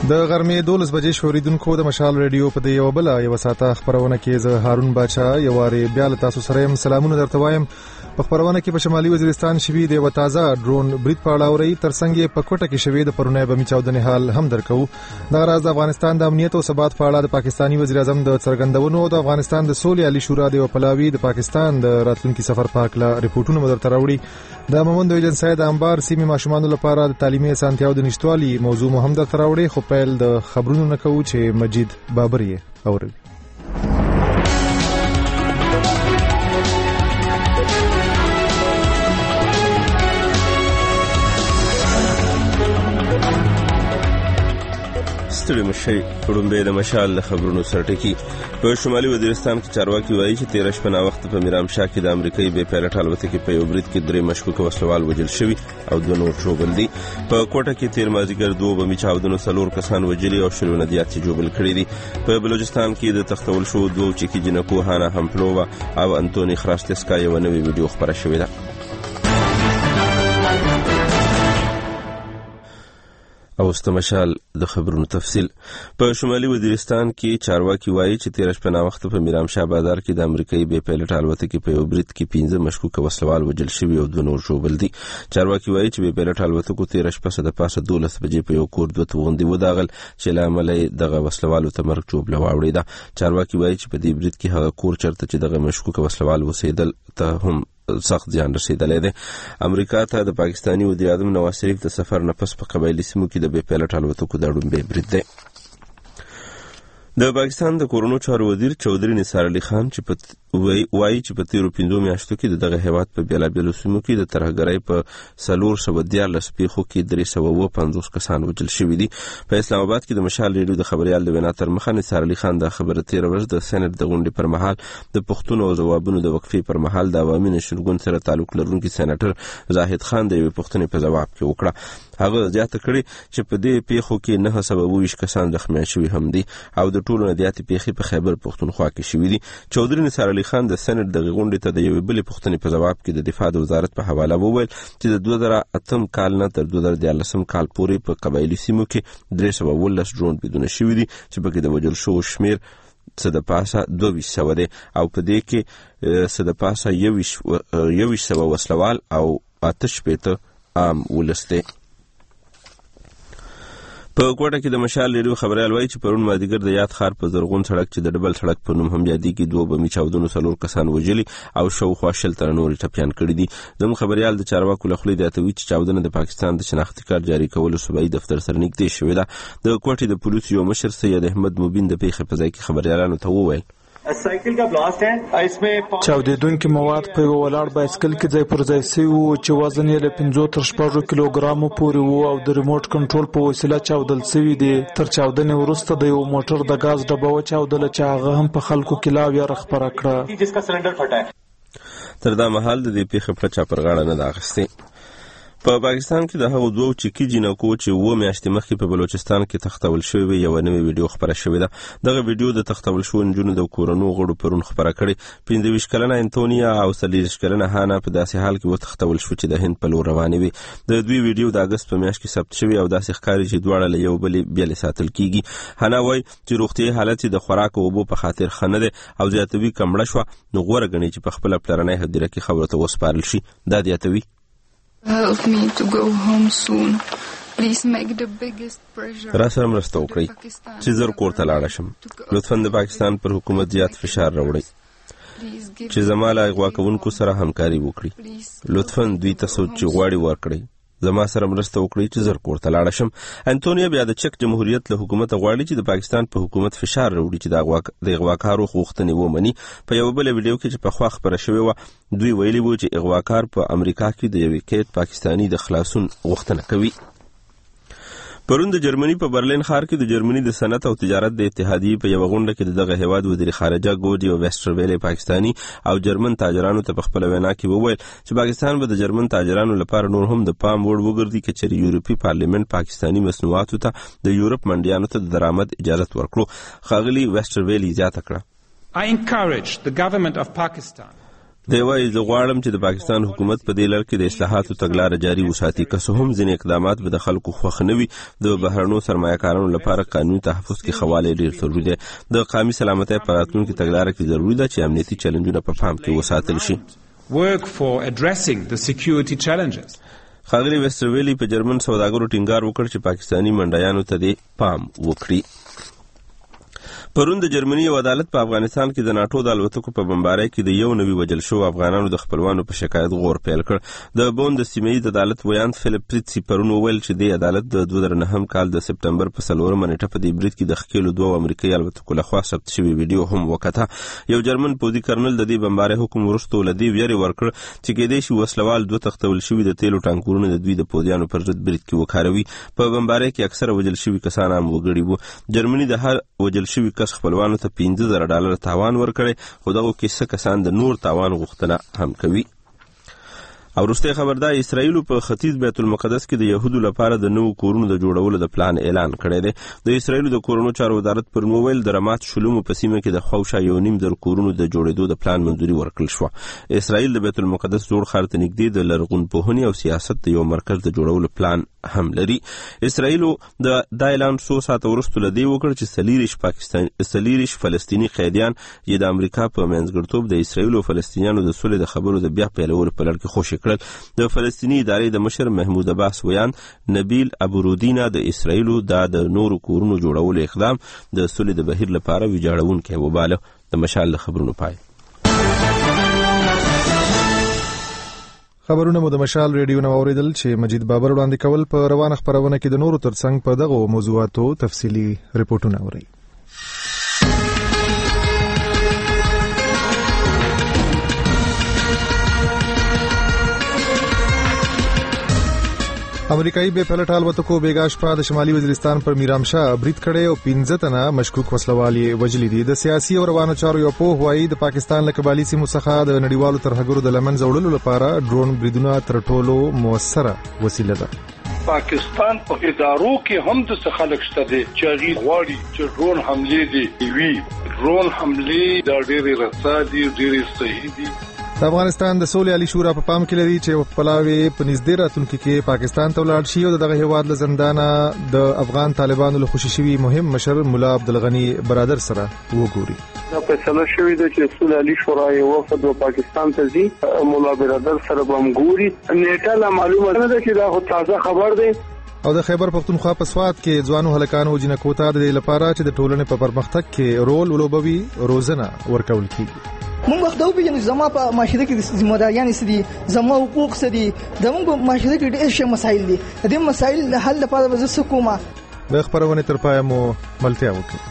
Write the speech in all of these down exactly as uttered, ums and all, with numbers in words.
د غرمې دولس بجې شوریدونکو د مشال ریډیو په دی یو بل یو ساته خبرونه کې زه هارون باچا یو واره بیا له تاسو سره يم. سلامونه درته وایم. په خبرونه کې په شمالي وزیرستان شوی دی و تازه ډرون برید پاړاوري ترڅنګ په کوټه کې شوی د پرونی بمی چاودنې حال هم درکو. د راز د افغانستان د امنیت او ثبات په اړه د پاکستانی وزیر اعظم د څرګندونو د افغانستان د سولې علی شورا د پلاوی د پاکستان د راتلونکي سفر په اړه ریپورتونه مدر تراوړي. د مومند ایجنسی د انبار سیمه ماشومان لپاره د تعلیمي اسانتیاو د نشټوالي موضوع مهم در تراوړي. خو پیل د خبرونو نکو چې مجید بابر یې اوري. ستړي مشي وړاندې د مشال خبرونو سرټکی. په شمالي وزیرستان کې چارواکي وایي چې تیر شپه نا وخت په میرامشاه کې د امریکایي بې پایلټ الوتکې په یو برید کې درې مشکوک وسلوال وژل شوي او دوه نور ژوبل دي. په کوټه کې تیر مازیګر دوه بمي چاودنو څلور کسان وژلي او شلونه زیات ژوبل کړي دي. په بلوچستان کې د تختول شو دوه چکی جنکو هانا همپلووا او انټونی خراستسکا یو نوې ویډیو خبره شوې ده. او استمشال د خبرونو تفصیل. په شمالي وزیرستان کې چارواکي وایي چې تیر شپه نا وخت په میرامشاه بازار کې د امریکایي بې پایلټ الوتکې په یو برید کې پنځه مشکوک وسلوال وژل شوي او دوه نور ژوبل دي. چارواکي وایي چې بې پایلټ الوتکو تیر شپه څه د پاسه دولس بجې په یو کور دوه توغندي وداغل چې له امله دغه وسلوالو ته مرګ ژوبله واوړېده. چارواکي وایي چې په دې برید کې هغه کور چرته چې دغه مشکوک وسلوال اوسېدل ته هم سخت زیان رسیدلی دی. امریکا ته د پاکستانی وزیر اعظم نواز شریف د سفر نه پس په قبایلي سیمو کې د بې پایلټ الوتکو د اړومبی برید دی. د پاکستان د کورونو چارو وزیر چودري نثار علي خان چې په وایي چې په تیرو پنځو میاشتو کې د دغه هیواد په بیلابیلو سیمو کې د ترهګرۍ په څلور سوه دیارلس پیښو کې درې سوه اووه پنځوس کسان وژل شوي دي. په اسلام آباد کې د مشال ریډیو د خبریال د وینا تر مخه نثار علي خان دا خبره تیره ورځ د سینټ د غونډې پر مهال د پوښتنو او ځوابونو د وقفې پر مهال د عوامي نشرګون سره تعلق لرونکي سېناټر زاهد خان د یوې پوښتنې په ځواب کې وکړه. هغه زیاته کړې چې په دې پیښو کې نهه سوه اووه ویشت کسان زخمیان شوي هم دي او د ټولو نه زیاتې پیښې په خیبر پښتونخوا کې شوي دي. چودري نثار علي خان د سېنټ د غونډې ته د یوې بلې پوښتنې په ځواب کې د دفاع د وزارت په حواله وویل چې د دوه زره اتم کال نه تر دوه زره دیارلسم کال پورې په قبایلي سیمو کې درې سوه اوولس ډرون بریدونه شوي دي چې پکې د وژل شوو شمېر څه د پاسه دوه ویشت سوه دی او په دې کې څه د پاسه یو ویشت سوه وسلوال او اته شپېته عام ولس دی. په کوټه کې د مشال ریډیو خبریال وایي چې پرون مازدیګر د یاد ښار په زرغون سړک چې د ډبل سړک په نوم هم یادېږي دوه بمي چاودنو څلور کسان وژلي او شاوخوا شل تنه نور ټپیان کړي دي. زموږ خبریال د چارواکو له خولې زیاتوي چې چاودنه د پاکستان د شناختي کارت جاري کولو صوبایي دفتر سره نږدې شوې ده. د کوټې د پولیسو یو مشر سید احمد مبین د پیښې په ځای کې خبریالانو ته وویل साइकिल का ब्लास्ट है. इसमें چاودیدونکي مواد په یو ولاړ بایسکل کې ځای پر ځای شوي وو چې وزن یې له پنځو تر شپږو کیلوګرامو پورې وو او د ریموټ کنټرول په وسیله چاودل شوي دي. تر چاودنې وروسته د یو موټر د غاز ډبه وچاودله چې هغه هم په خلکو کې لا ویره خپره کړه. جسکا سلنډر پھٹا ہے. تر دا مهال د دې پیښې په چا پر غاړه نه ده اخیستې. په پاکستان کې د هغو دوه چکی جنکو چې اووه میاشتې مخکې په بلوچستان کې تختول شوې وې یوه نوې ویډیو خپره شوې ده. دغه ویډیو د تختول شوو نجونو د کورنو غړو پرون خپره کړې. پنځه ویشت کلنه انټونیا او څلېرویشت کلنه هانا په داسې حال کې وتختول شو چې د هند په لور روانې وې. د دوی ویډیو د اګست په میاشت کې ثبت شوې او داسې ښکاري چې دواړه له یو بلې بېلې ساتل کېږي. هانا وایي چې روغتیایي حالت یې د خوراک او اوبو په خاطر ښه نه دی او زیاتوي که مړه شوه نو غوره ګڼي چې په خپله پلرنۍ هدیره کې خبرو ته وسپارل شي. دا زیاتوي Help me to go home soon. Please make the biggest pressure. را سره مرسته وکړئ چې زر کور ته لاړه شم. لطفاً د پاکستان پر حکومت زیات فشار راوړئ چې زما له اغوا کوونکو سره همکاري وکړي. لطفاً دوی ته څوک چې غواړي ورکړئ زما سره مرسته وکړئ چې زر کور ته لاړه شم. انټونیا بیا د چک جمهوریت له حکومت غواړي چې د پاکستان په حکومت فشار راوړي چې د اغواکارو غوښتنې ومني. په یوه بله ویډیو کې چې پخوا خپره شوې وه دوی ویلي وو چې اغواکار په امریکا کې د یوې قید پاکستاني د خلاصون غوښتنه کوي. پرون د جرمني په برلین ښار کې د جرمني د صنعت او تجارت د اتحادیې په یوه غونډه کې د دغه هیواد وزیر خارجه ګوډي او ویسټرویلې پاکستاني او جرمن تاجرانو ته په خپله وینا کې وویل چې پاکستان به د جرمن تاجرانو لپاره نور هم د پام وړ وګرځي که چېرې یورپي پارلیمنت پاکستاني مصنوعاتو ته د یورپ منډیانو ته د درآمد اجازت ورکړو. ښاغلي ویسټرویلې زیاته کړه I encourage the government of Pakistan دی وايي زه غواړم چې د پاکستان حکومت په دې لړ کې د اصلاحاتو تګلاره جاري وساتي، که څه هم ځینې اقدامات به د خلکو خوښ نه وي. د بهرنیو سرمایه‌کارانو لپاره قانوني تحفظ کې خواله ډیر ضروري دی. د قومي سلامتۍ په راتلونکي تګلاره کې ضروري ده چې امنیتي چیلنجونه په پام کې وساتل شي. Work for addressing the security challenges. ښاغلي ویسټرویلی په جرمن سوداګرو ټینګار وکړ چې پاکستاني منډیانو ته دې پام وکړي. پرون د جرمني یو عدالت په افغانستان کې د ناټو د الوتکو په بمبارۍ کې د یو نوي وژل شوو افغانانو د خپلوانو په شکایت غور پیل کړ. د بون د سیمه ییز عدالت ویاند فلیپ پریتسي پرون وویل چې د عدالت د دوه زره نهم کال د سپتمبر په څلورمه نیټه په دې برید کې د ښکېلو دوه امریکایي الوتکو لخوا ثبت شوی ویډیو هم وکته. یو جرمن پوځي کرنل د دې بمبارۍ حکم وروسته له دې ویرې ورکړ چې کېدای شي وسلوال دوه تختول شوي د تیلو ټانکرونه د دوی د پوځیانو پر ضد برید کې وکاروي. په بمبارۍ کې اکثره وژل شوي کسان هم وګړي وو. جرمني د هر وژل شوي کس خپلوانو ته پنځه زره ډالر تاوان ورکړي، خو دغه کې څه کسان د نور تاوان غوښتنه هم کوي. او وروستۍ خبر دا، اسرائیل په ختیځ بیت المقدس کې د یهودو لپاره د نوو کورونو د جوړولو د پلان اعلان کړی دی. د اسرائیل د کورونو چارو وزارت پر موویل د رمات شلومو په سیمه کې د خوشا یو نیم در کورونو د جوړېدو د پلان منځوري ورکړل شو. اسرائیل د بیت المقدس جوړ ښار ته نږدې د لرغونپوهنې او سیاست د یو مرکز د جوړولو پلان هم لري. اسرائیل د دا اعلان څو ساعته وروسته له دې وکړ چې څلېرویشت پاکستان څلېرویشت فلسطیني قیدیان یې د امریکا په منځګړیتوب د اسرائیل او فلسطینیانو د سولې د خبرو د بیا پیلولو په لړ کې خوشي کړل. د فلسطیني ادارې د مشر محمود عباس ویان نبیل ابورودینا د اسرائیلو دا د نورو کورونو جوړولو اقدام د سولې د بهیر لپاره ویجاړونکی وباله. د مشال د خبرونو پای. خبرونه مو د مشال ریډیو نو اوریدل چې مجید بابر وړاندې کول. په روانه خبرونه کې د نورو ترڅنګ په دغه موضوعاتو تفصیلی ریپورتونه اوري. امریکایي بې پلټه الوتکو بیګا شپه د شمالي وزیرستان پر میرامشاه برید کړی او پنځه تنه مشکوک وسلوال یې وژلي دي. د سیاسي او روانو چارو یو پوه وایي د پاکستان له قبایلي سیمو څخه د نړیوالو ترهګرو د لمنځه وړلو لپاره ډرون بریدونه تر ټولو مؤثره وسیله ده. پاکستان په ادارو کې هم د څه خلک شته دي چې هغوی غواړي چې ډرون حملې دي وي. ډرون حملې دا ډېرې رسا دي، ډېرې صحیح دي. د افغانستان د سولې عالی شورا په پام کې لري چې پلاوی په نږدې راتلونکي کې پاکستان ته ولاړ شي او دغه هیواد له زندانه د افغان طالبانو له خوشي شوي مهم مشر مولا عبدالغنی برادر سره وګوري. دا فیصله شوې ده چې سولې عالی شورا یو وفد پاکستان ته ځي، مولا برادر سره به هم ګوري. نیټه لا معلومه نه ده چې دا خو تازه خبر دی. او د خیبر پختونخوا په سوات کې ځوانو هلکانو جنکو ته د لپاره چې د ټولنې په پرمختګ کې رول ولوبوي روزنه ورکول کیږي. مونږ وخت او پیژنو زما په معاشره کې د ذمہ داریان سدي، زما حقوق سدي، د مونږ په معاشره کې ډېر شي مسایل دي. د مسایل د حل لپاره به زه کومه د خبرونه تر پای مو ملتیا وکړي.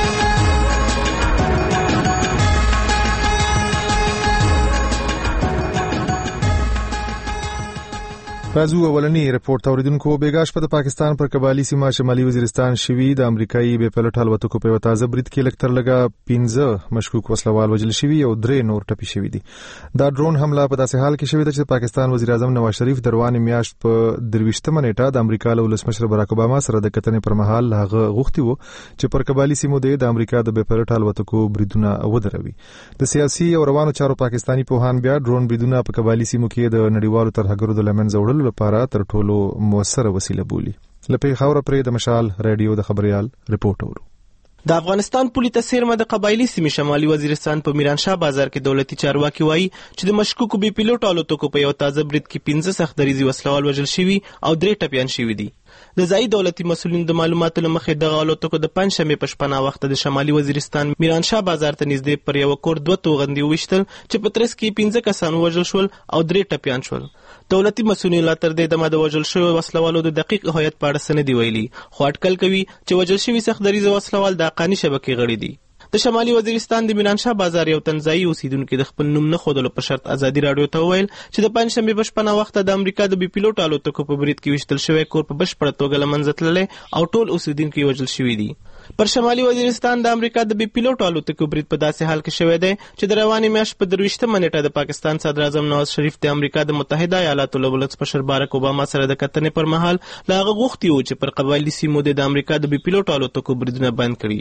راځو اولنی رپورت اوریدونکو. بیګاش په پاکستان پر قبایلی سیمه شمالي وزیرستان شوی د امریکایي بې پلټه الوتکو په تازه برید کې لکتر لګا پنځه مشکوک وسلوال وژل شوي او درې نور ټپي شوي دي. دا ډرون حمله په داسې حال کې شوې ده چې پاکستان وزیر اعظم نواز شریف د روانې میاشت په درویشتمه نیټه د امریکا له ولسمشر براک اوباما سره د کتنې پر مهال هغه غوښتي وو چې پر قبایلی سیمو د امریکا د بې پلټه الوتکو بریدونه ودروي. د سیاسي او روانو چارو پاکستانی پوهان بیا ډرون بریدونه په قبایلی سیمو کې د نړیوالو ترهګرو د لمنځه وړلو لپاره تر ټولو مؤثره وسیله بولی. لپاره خبره پرې د مشال ریډیو د خبريال رپورټ اورو. د افغانستان پولیس سیرمه د قبایلی سیمې شمالي وزیرستان په میرانشاه بازار کې دولتي چارواکي وایي چې د مشکوکو بي پیلوټ الوتکو په یو تازه برید کې پنځه سختدریزي وسلوال وژل شوي او درې ټپیان شوي دي. د ځایي دولتي مسؤلینو د معلوماتو له مخې دغه الوتکو د پنځشنبې په شپه ناوخته د شمالي وزیرستان میرانشاه بازار ته نږدې پر یو کور دوه توغندي وویشتل چې په ترڅ کې پنځه کسان وژل شول او درې ټپیان شول. دولتي مسؤلین لا تر دې دمه د وژل شوي وسلوالو د دقیق هویت په اړه څه نه دي ویلي، خو اټکل کوي چې وژل شوي سختدریزه وسلوال د حقاني شبکې غړي دي. د شمالي وزیرستان د میرانشاه بازار یو تنځایي اوسیدونکو د خپل نوم نه ښودلو په شرط ازادي راډیو ته وویل چې د پنځشنبې په شپه ناوخته د امریکا د بي پیلوټ الوتکو په برید کې ویشتل شوی کور په بشپړه توګه له منځه تللی او ټول اوسیدونکي وژل شوي دي. پر شمالي وزیرستان د امریکا د بي پیلوټ الوتکو برید په داسې حال کې شوی دی چې د روانې میاشت په درویشتمه نیټه د پاکستان صدر اعظم نواز شریف د امریکا د متحده ایالاتو له ولسمشر براک اوباما سره د کتنې پر مهال له هغه غوښتي وو چې پر قبایلي سیمو د امریکا د بي پیلوټ الوتکو بریدونه بند کړي.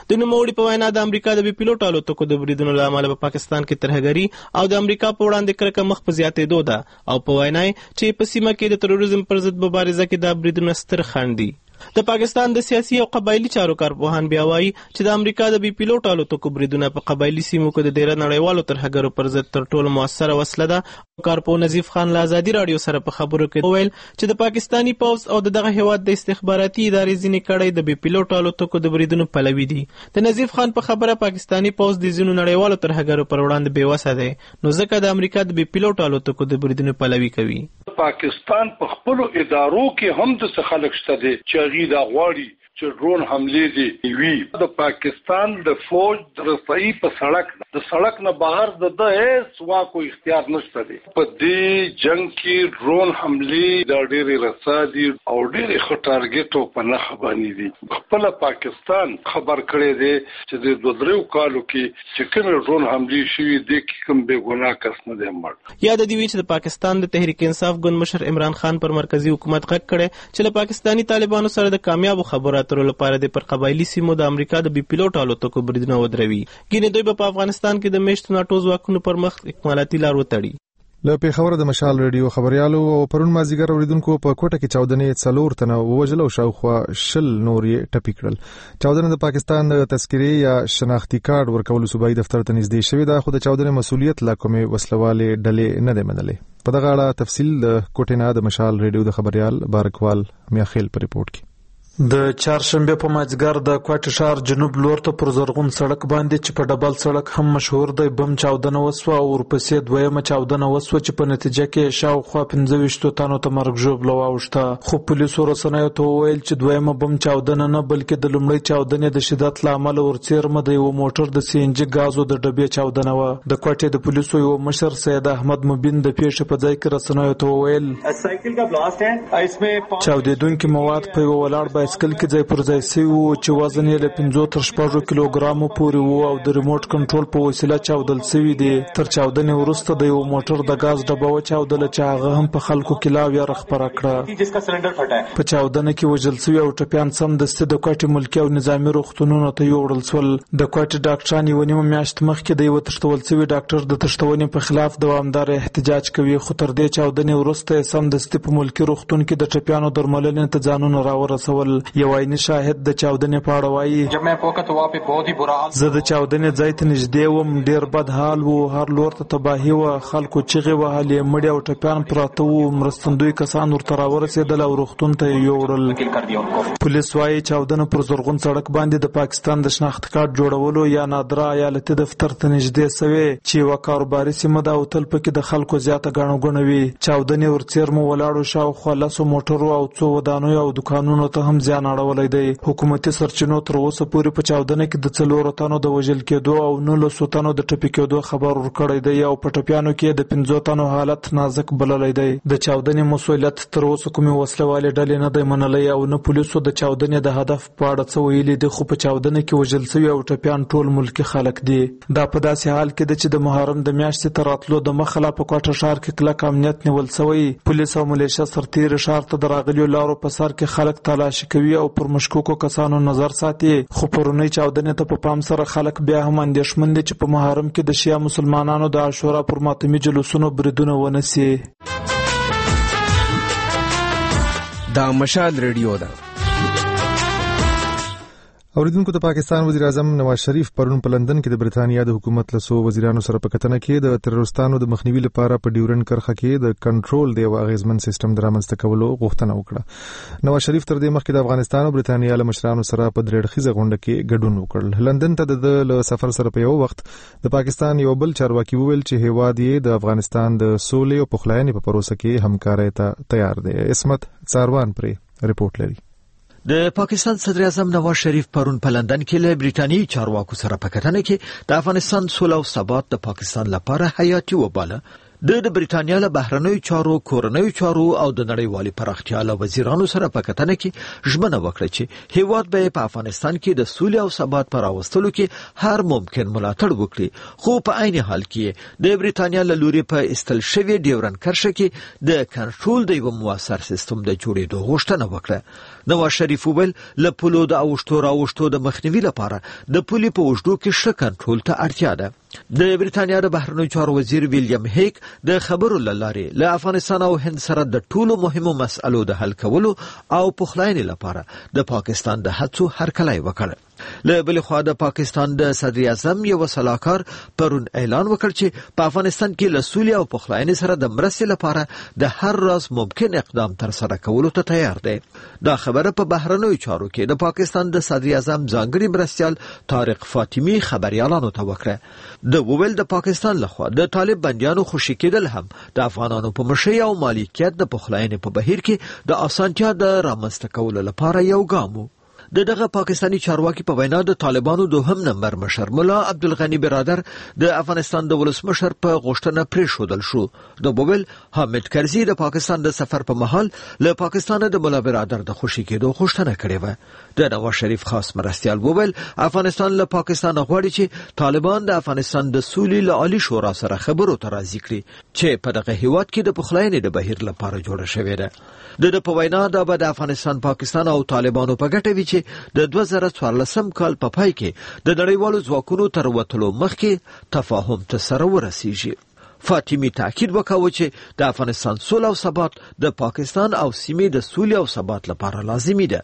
د نوموړي په وینا د امریکا د بي پیلوټ الوتکو د بریدونو له امله په پاکستان کې ترهګري او د امریکا په وړاندې کرکه مخ په زیاتېدو ده او په وینا چې په سیمه کې د تروریزم پر ضد مبارزه کې دا بریدونه ستر خنډ دي. د پاکستان د سیاسي او قبایلی چارو کارپوهان بیا وایي چې د امریکا د بي پیلوټ الوتکو بریدونه په قبایلی سیمو کې د ډیره نړیوالو ترهګرو پر ضد تر ټولو موثره وسله ده. کارپوه نظیف خان له ازادي راډیو سره په خبرو کې وویل چې د پاکستانی پوځ او دغه هیواد د استخباراتي ادارې ځینې کړۍ د بي پیلوټ الوتکو د بریدونو پلوي دي. د نظیف خان په خبره پاکستانی پوځ د ځینو نړیوالو ترهګرو پر وړاندې بېوسه دی نو ځکه د امریکا د بي پیلوټ الوتکو د بریدونو پلوي کوي. پاکستان په خپل ادارو کې هم د خلک شته دي چې هغه دا غواړي چې ډرون حملې دي وي. د پاکستان د فوج د رسایي په سړک د سړک نه بهر د د هیڅ واکو اختیار نشته دی. په دې جنگ کې ډرون حملې د ډېرې رسادي او ډېرې خطرګټو په نخ باندې دي. خپل پاکستان خبر کړی دی چې د دوه درو کالو کې چې کوم ډرون حملې شوي دي کوم بے ګناه کس نه دی مړ. یاد دی چې د پاکستان د تحریک انصاف ګوند مشر عمران خان پر مرکزی حکومت غږ کړي چې له پاکستانی طالبانو سره د کامیابو خبرو اترو لپاره د پر قبایلی سیمو د امریکا د بي پیلوټ الوتکو بریدونه ودروي. ګینه دوی په افغانستان کې د میشتو ناټو ځواکونو پر مخ اکمالاتي لار وتړي. له پیښور د مشال ریډیو خبريالو او پرون مازیګر اوریدونکو په کوټه کې چاودنې څلور تنه ووژل او شاوخوا شل نور یې ټپي کړل. چاودنه د پاکستان د تذکرې یا شناختی کارت ورکولو صوبایي دفتر ته نږدې شوې ده خو د چاودنې مسؤلیت لا کومې وسلوالې ډلې نه دی منلې. په دغه اړه تفصیل د کوټه نه د مشال ریډیو د خبريال بارکوال میاخیل په ریپورت کې. د چهارشنبه په مازیګر د کوټه ښار جنوب لور ته پر زرغون سړک باندې چې په ډبل سړک هم مشهور دی بم چاودنه وسوه او ورپسې دویمه چاودنه وسوه چې په نتیجه کې شاوخوا پنځه ویشت تنو ته مرګ ژوبله واوښته. خو پولیسو رسنیو ته وویل چې دویمه بم چاودنه نه بلکې د لومړۍ چاودنې د شدت له امله ورڅیرمه د یو موټر د سی ان جي غازو د ډبې چاودنه وه. د کوټې د پولیسو یو مشر سید احمد مبین د پیښې په ځای کې رسنیو ته وویل چاودېدونکي مواد په یو ولاړ بایسکل کې ځای پر ځای سوي وو چې وزن یې له پنځو تر شپږو کیلوګرامو پورې وو او د ریموټ کنټرول په وسیله چاودل سوي دي. تر چاودنې وروسته د یو موټر د غاز ډبه وچاودله چې هغه هم په خلکو کې لا ویره خپره کړه. په چاودنه کې وژل سوي او ټپیان سمدستي د کوټې ملکي او نظامي روغتونونو ته یوړل سول. د کوټې ډاکټران یوه نیمه میاشت مخکې د یوه تښتول سوي ډاکټر د تښتونې په خلاف دوامداره احتجاج کوي خو تر دې چاودنې وروسته یې سمدستي په ملکي روغتون کې د ټپیانو درملنې ته ځانونه راورسول. یو عیني شاهد د چاودنې په اړه وایي زه د چاودنې ځای ته نږدې وم ډېر بد حال و هر لور ته تباهي وه خلکو چغې وهلې مړي او ټپیان پراته وو مرستندوی کسان ورته راورسېدل او روغتون ته یې یوړل. پولیس وایي چاودنه پر زرغون سړک باندې د پاکستان د شناخت کارت جوړولو یا نادره ایالتي دفتر ته نږدې سوې چې یوه کاروباري سیمه ده او تل پکې د خلکو زیاته ګڼه ګوڼه وي. چاودنې ورڅیرمو ولاړو شاوخوا لسو موټرو او څو ودانیو او دوکانونو ته هم زیان اړولی دی. حکومتي سرچینو تر اوسه پورې په چاودنه کې د څلورو تنو د وژل کېدو او نولسو تنو د ټپي کېدو خبر ورکړی دی او په ټپیانو کې د پنځو تنو حالت نازک بللی دی. د چاودنې مسؤلیت تر اوسه کومې وسلوالې ډلې نه دی منلی او نه پولیسو د چاودنې د هدف په اړه څه ویلي دي خو په چاودنه کې وژل سوي او ټپیان ټول ملکي خلک دي. دا په داسې حال کې ده چې د محرم د میاشتې تر راتلو د مخه لا په کوټه ښار کې کلک امنیت نیول سوی. پولیس او ملیشه سرتیري ښار ته د راغلیو لارو په سر کې خلک تلاشي کوي او پر مشکوکو کسانو نظر ساتي. خو پرونی چاودنې ته په پام سره خلک بیا هم اندېښمن دي چې په محرم کې د شیعه مسلمانانو د عاشورا پر ماتمي جلوسونو بریدونه ونه سي. دا مشال ریډیو ده. اوریدونکو د پاکستان وزیر اعظم نواز شریف پرون په لندن کې د برتانیا د حکومت له څو وزیرانو سره په کتنه کې د تروریستانو د مخنیوي لپاره په ډیورن کرښه کې د کنټرول دی او اغیزمن سیستم د رامنځته کولو غوښتنه وکړه. نواز شریف تر دې مخکې د افغانستان او برتانیا له مشرانو سره په درې اړخیزه غونډه کې ګډون وکړ. لندن ته د له سفر سره په یو وخت د پاکستان یو بل چارواکي وویل چې هیواد یې د افغانستان د سولې او پخلاینې په پروسه کې همکارۍ ته تیار دی. اسمت څاروان پرې رپورټ لري. د پاکستان صدر اعظم نواز شریف پرون په لندن کې له بریټانیي چارواکو سره په کتنه کې د افغانستان سوله او ثبات د پاکستان لپاره حیاتي وباله. د بریټانیا له بهرنیو چارو، کورنیو چارو او د نړیوالي پراختیا له وزیرانو سره په کتنه کې ژمنه وکړه چې هیواد به په افغانستان کې د سولې او ثبات پر راوستلو کې هر ممکن ملاتړ وکړي، خو په عین حال کې د بریټانیا له لوري په استل شوی ډیورن کرښه کې د کنټرول د یو موثر سیستم د جوړېدو غوښتنه وکړه. نواز شریف وویل له پولو د اوښتو راوښتو د مخنیوي لپاره د پولي په اوږدو کې ښه کنټرول ته اړتیا ده. د بریټانیا د بهرنیو چارو وزیر ویلیام هیک د خبرو له لارې له افغانستان او هند سره د ټولو مهمو مسألو د حل کولو او پخلاینې لپاره د پاکستان د هڅو هرکلی وکړ. له بل خوا د پاکستان د صدر اعظم یو سلاکار پرون اعلان وکړ چې په افغانستان کې له سولې او پخلاینې سره د مرستې لپاره د هر راز ممکن اقدام تر سره کولو ته تیار دی. دا خبره په بهرنیو چارو کې د پاکستان د صدر اعظم ځانګړي مرستیال طارق فاطمی خبريالانو ته وکړه. د وویل د پاکستان لخوا د طالب بندیانو خوشی کېدل هم د افغانانو په مشرۍ او مالکیت د پخلاینې په بهیر کې د اسانتیا د رامنځته کولو لپاره یو ګام و. د دغه پاکستانی چارواکي په وینا د طالبانو دوهم نمبر مشر مولا عبدالغنی برادر د افغانستان د ولسمشر په غوښتنه پریښودل شو. د بوبل حامد کرزي د پاکستان د سفر په مهال له پاکستان د مولا برادر د خوشی کېدو غوښتنه کړې و. د نواز شریف خاص مرستیال بوبل افغانستان له پاکستان غواړي چې طالبان د افغانستان د سولې له عالی شورا سره خبرو ته راضي کړي چې په دغه هیواد کې د پخلاینې د بهیر لپاره جوړه شوې ده. د په وینا د د افغانستان، پاکستان او طالبانو په ګټه وی چې د دوه زره څوارلسم کال په پای کې د نړیوالو ځواکونو تر وتلو مخکې تفاهم ته سره ورسیږي. فاطمی تاکید وکاوه چې د افغانستان سوله او ثبات د پاکستان او سیمې د سولې او ثبات لپاره لازمي ده.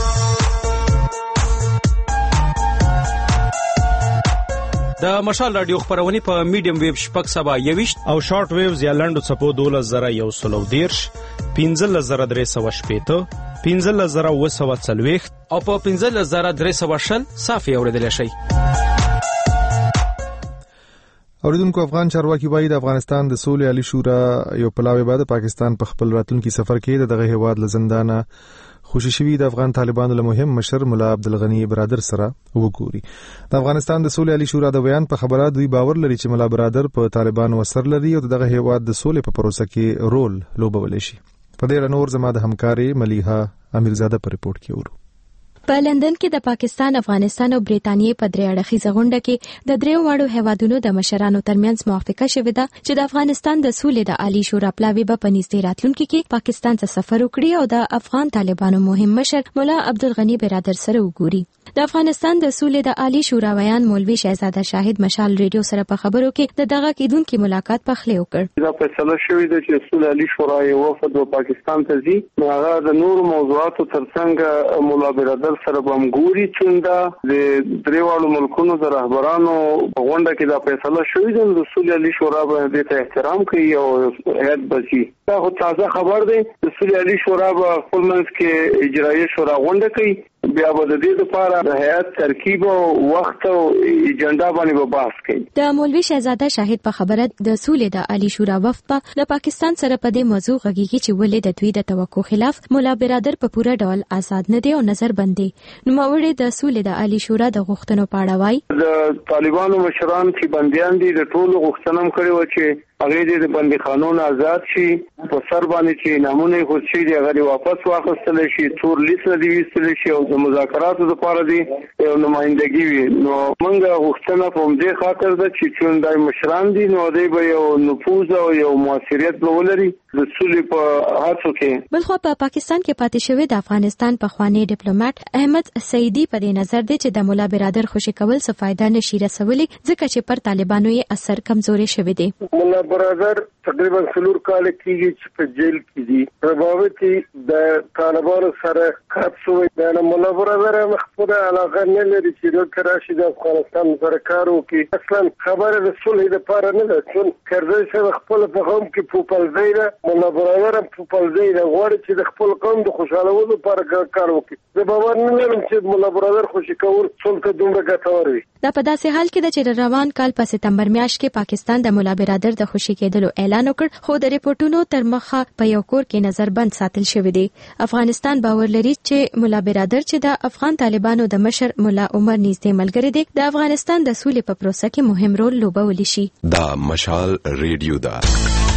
د مشال رادیو خبرونه په میډیم ویو شپږ سبا یويشت او شارټ ویوز یا لنډو څپو دولس زره یو سلو دیرش، پنځه زره درې سوه شپېته، پنځه زره اوه سوه څلوېښت او په پنځه زره درې سوه شل صافي اورېدلی شئ. اوریدونکو، افغان چارواکي وايي د افغانستان د سولې عالی شورا یو پلاوی بعد پاکستان په خپل راتلونکي سفر کې دغه هیواد له زندانه خوشی شوی د افغان طالبانو له مهم مشر مولا عبدالغنی برادر سره وګوري. د افغانستان د سولې عالی شورا د بیان په خبره دوی باور لري چې مولا برادر په طالبانو اثر لري او دغه هیواد د سولې په پروسه کې رول لوبولی شي. په دې اړه نور زما د همکاري ملیحه امیرزاده په ریپورت کې ورو. په لندن کې د پاکستان، افغانستان او برېټانیې په درې اړخیزه غونډه کې د دریو واړو هیوادونو د مشرانو ترمنځ موافقه شوې ده چې د افغانستان د سولې د عالی شورا پلاوی به په نږدې راتلونکي کې پاکستان ته سفر وکړي او د افغان طالبانو مهم مشر مولا عبدالغنی برادر سره وګوري. د افغانستان د سولې د عالی شورا ویان مولوي شهزاده شاهد مشال ریډیو سره په خبرو کې د دغه کېدونکو ملاقات په خله وکړ. دا فیصله شوې ده چې سولې عالی شورا یو وفد و پاکستان ته ځي. هغه د نورو موضوعاتو ترڅنګ مولا برادر سره به ګوري چې دا د دریوالو ملکونو د رهبرانو په غونډه کې دا فیصله شوې ده د سولې عالی شورا باندې ته احترام کوي او هیئت بچي. دا خو تازه خبر دی. د سولې عالی شورا په خپل منځ کې اجرایي شورا غونډه کوي، بیا به د دې لپاره د هیئت ترکیب او وخت او ایجنډا باندې به بحث کوي. د مولوي شهزاده شاهد په خبره د سولې د عالی شورا وفد په د پاکستان سره په دې موضوع غږیږي چې ولې د دوی د توقع خلاف مولا برادر په پوره ډول آزاد نه دی او نظر بندي. نو موري د سولې د عالی شورا د غوښتنو په اړه وایي د طالبانو مشران چې بنديان دي د ټولو غوښتنه کړې و چې هغه د بندي قانون آزاد شي، په سر باندې چې نامونه خو شي دی هغه واپس واخیستل شي، تور لیست دی ویستل شي او د مذاکراتو لپاره دی یو نمائندګي وي. نو موږ غوښتنه کوم دې خاطر ده چې چوندای مشران دي نو دوی به یو نفوذ او یو موثریت ولري د سولې په هڅو کې. بلخو په پاکستان کې پاتې شوی د افغانستان په خوانی ډیپلوماټ احمد سعیدی په دې نظر دی چې د مولا برادر خوشی کول څه فائدہ نشي رسولي ځکه چې پر طالبانو یې اثر کمزوري شوی دی. مولا برادر تقریبا څلور کال کېږي چې په جیل کې دي. رباوتي د طالبانو سره کار شوی دی. مولا برادر هم خپل علاقه نه لري چې د کراشي د افغانستان سره کار وکړي. اصلا خبره د صلح لپاره نه ده، چون کرزی سره خپل په قوم کې پوپلځي ده. مولا برادر هم پوپلځي ده، غواړي چې د خپل قوم د خوشالولو لپاره کار وکړي. زه باور نه لرم چې مولا برادر خوشي کول څومره دومره ګټور وي. دا په داسې حال کې ده چې روان کال په سپتمبر میاشت کې پاکستان د مولا برادر د خوشي کېدلو اعلان وکړ، خو د ریپورتونو تر مخه په یو کور کې نظر بند ساتل شوی دی. افغانستان باور لري چې مولا برادر چې د افغان طالبانو د مشر مولا عمر نږدې ملګری دی، د افغانستان د سولې په پروسه کې مهم رول لوبولی شي. دا مشال ریډیو دا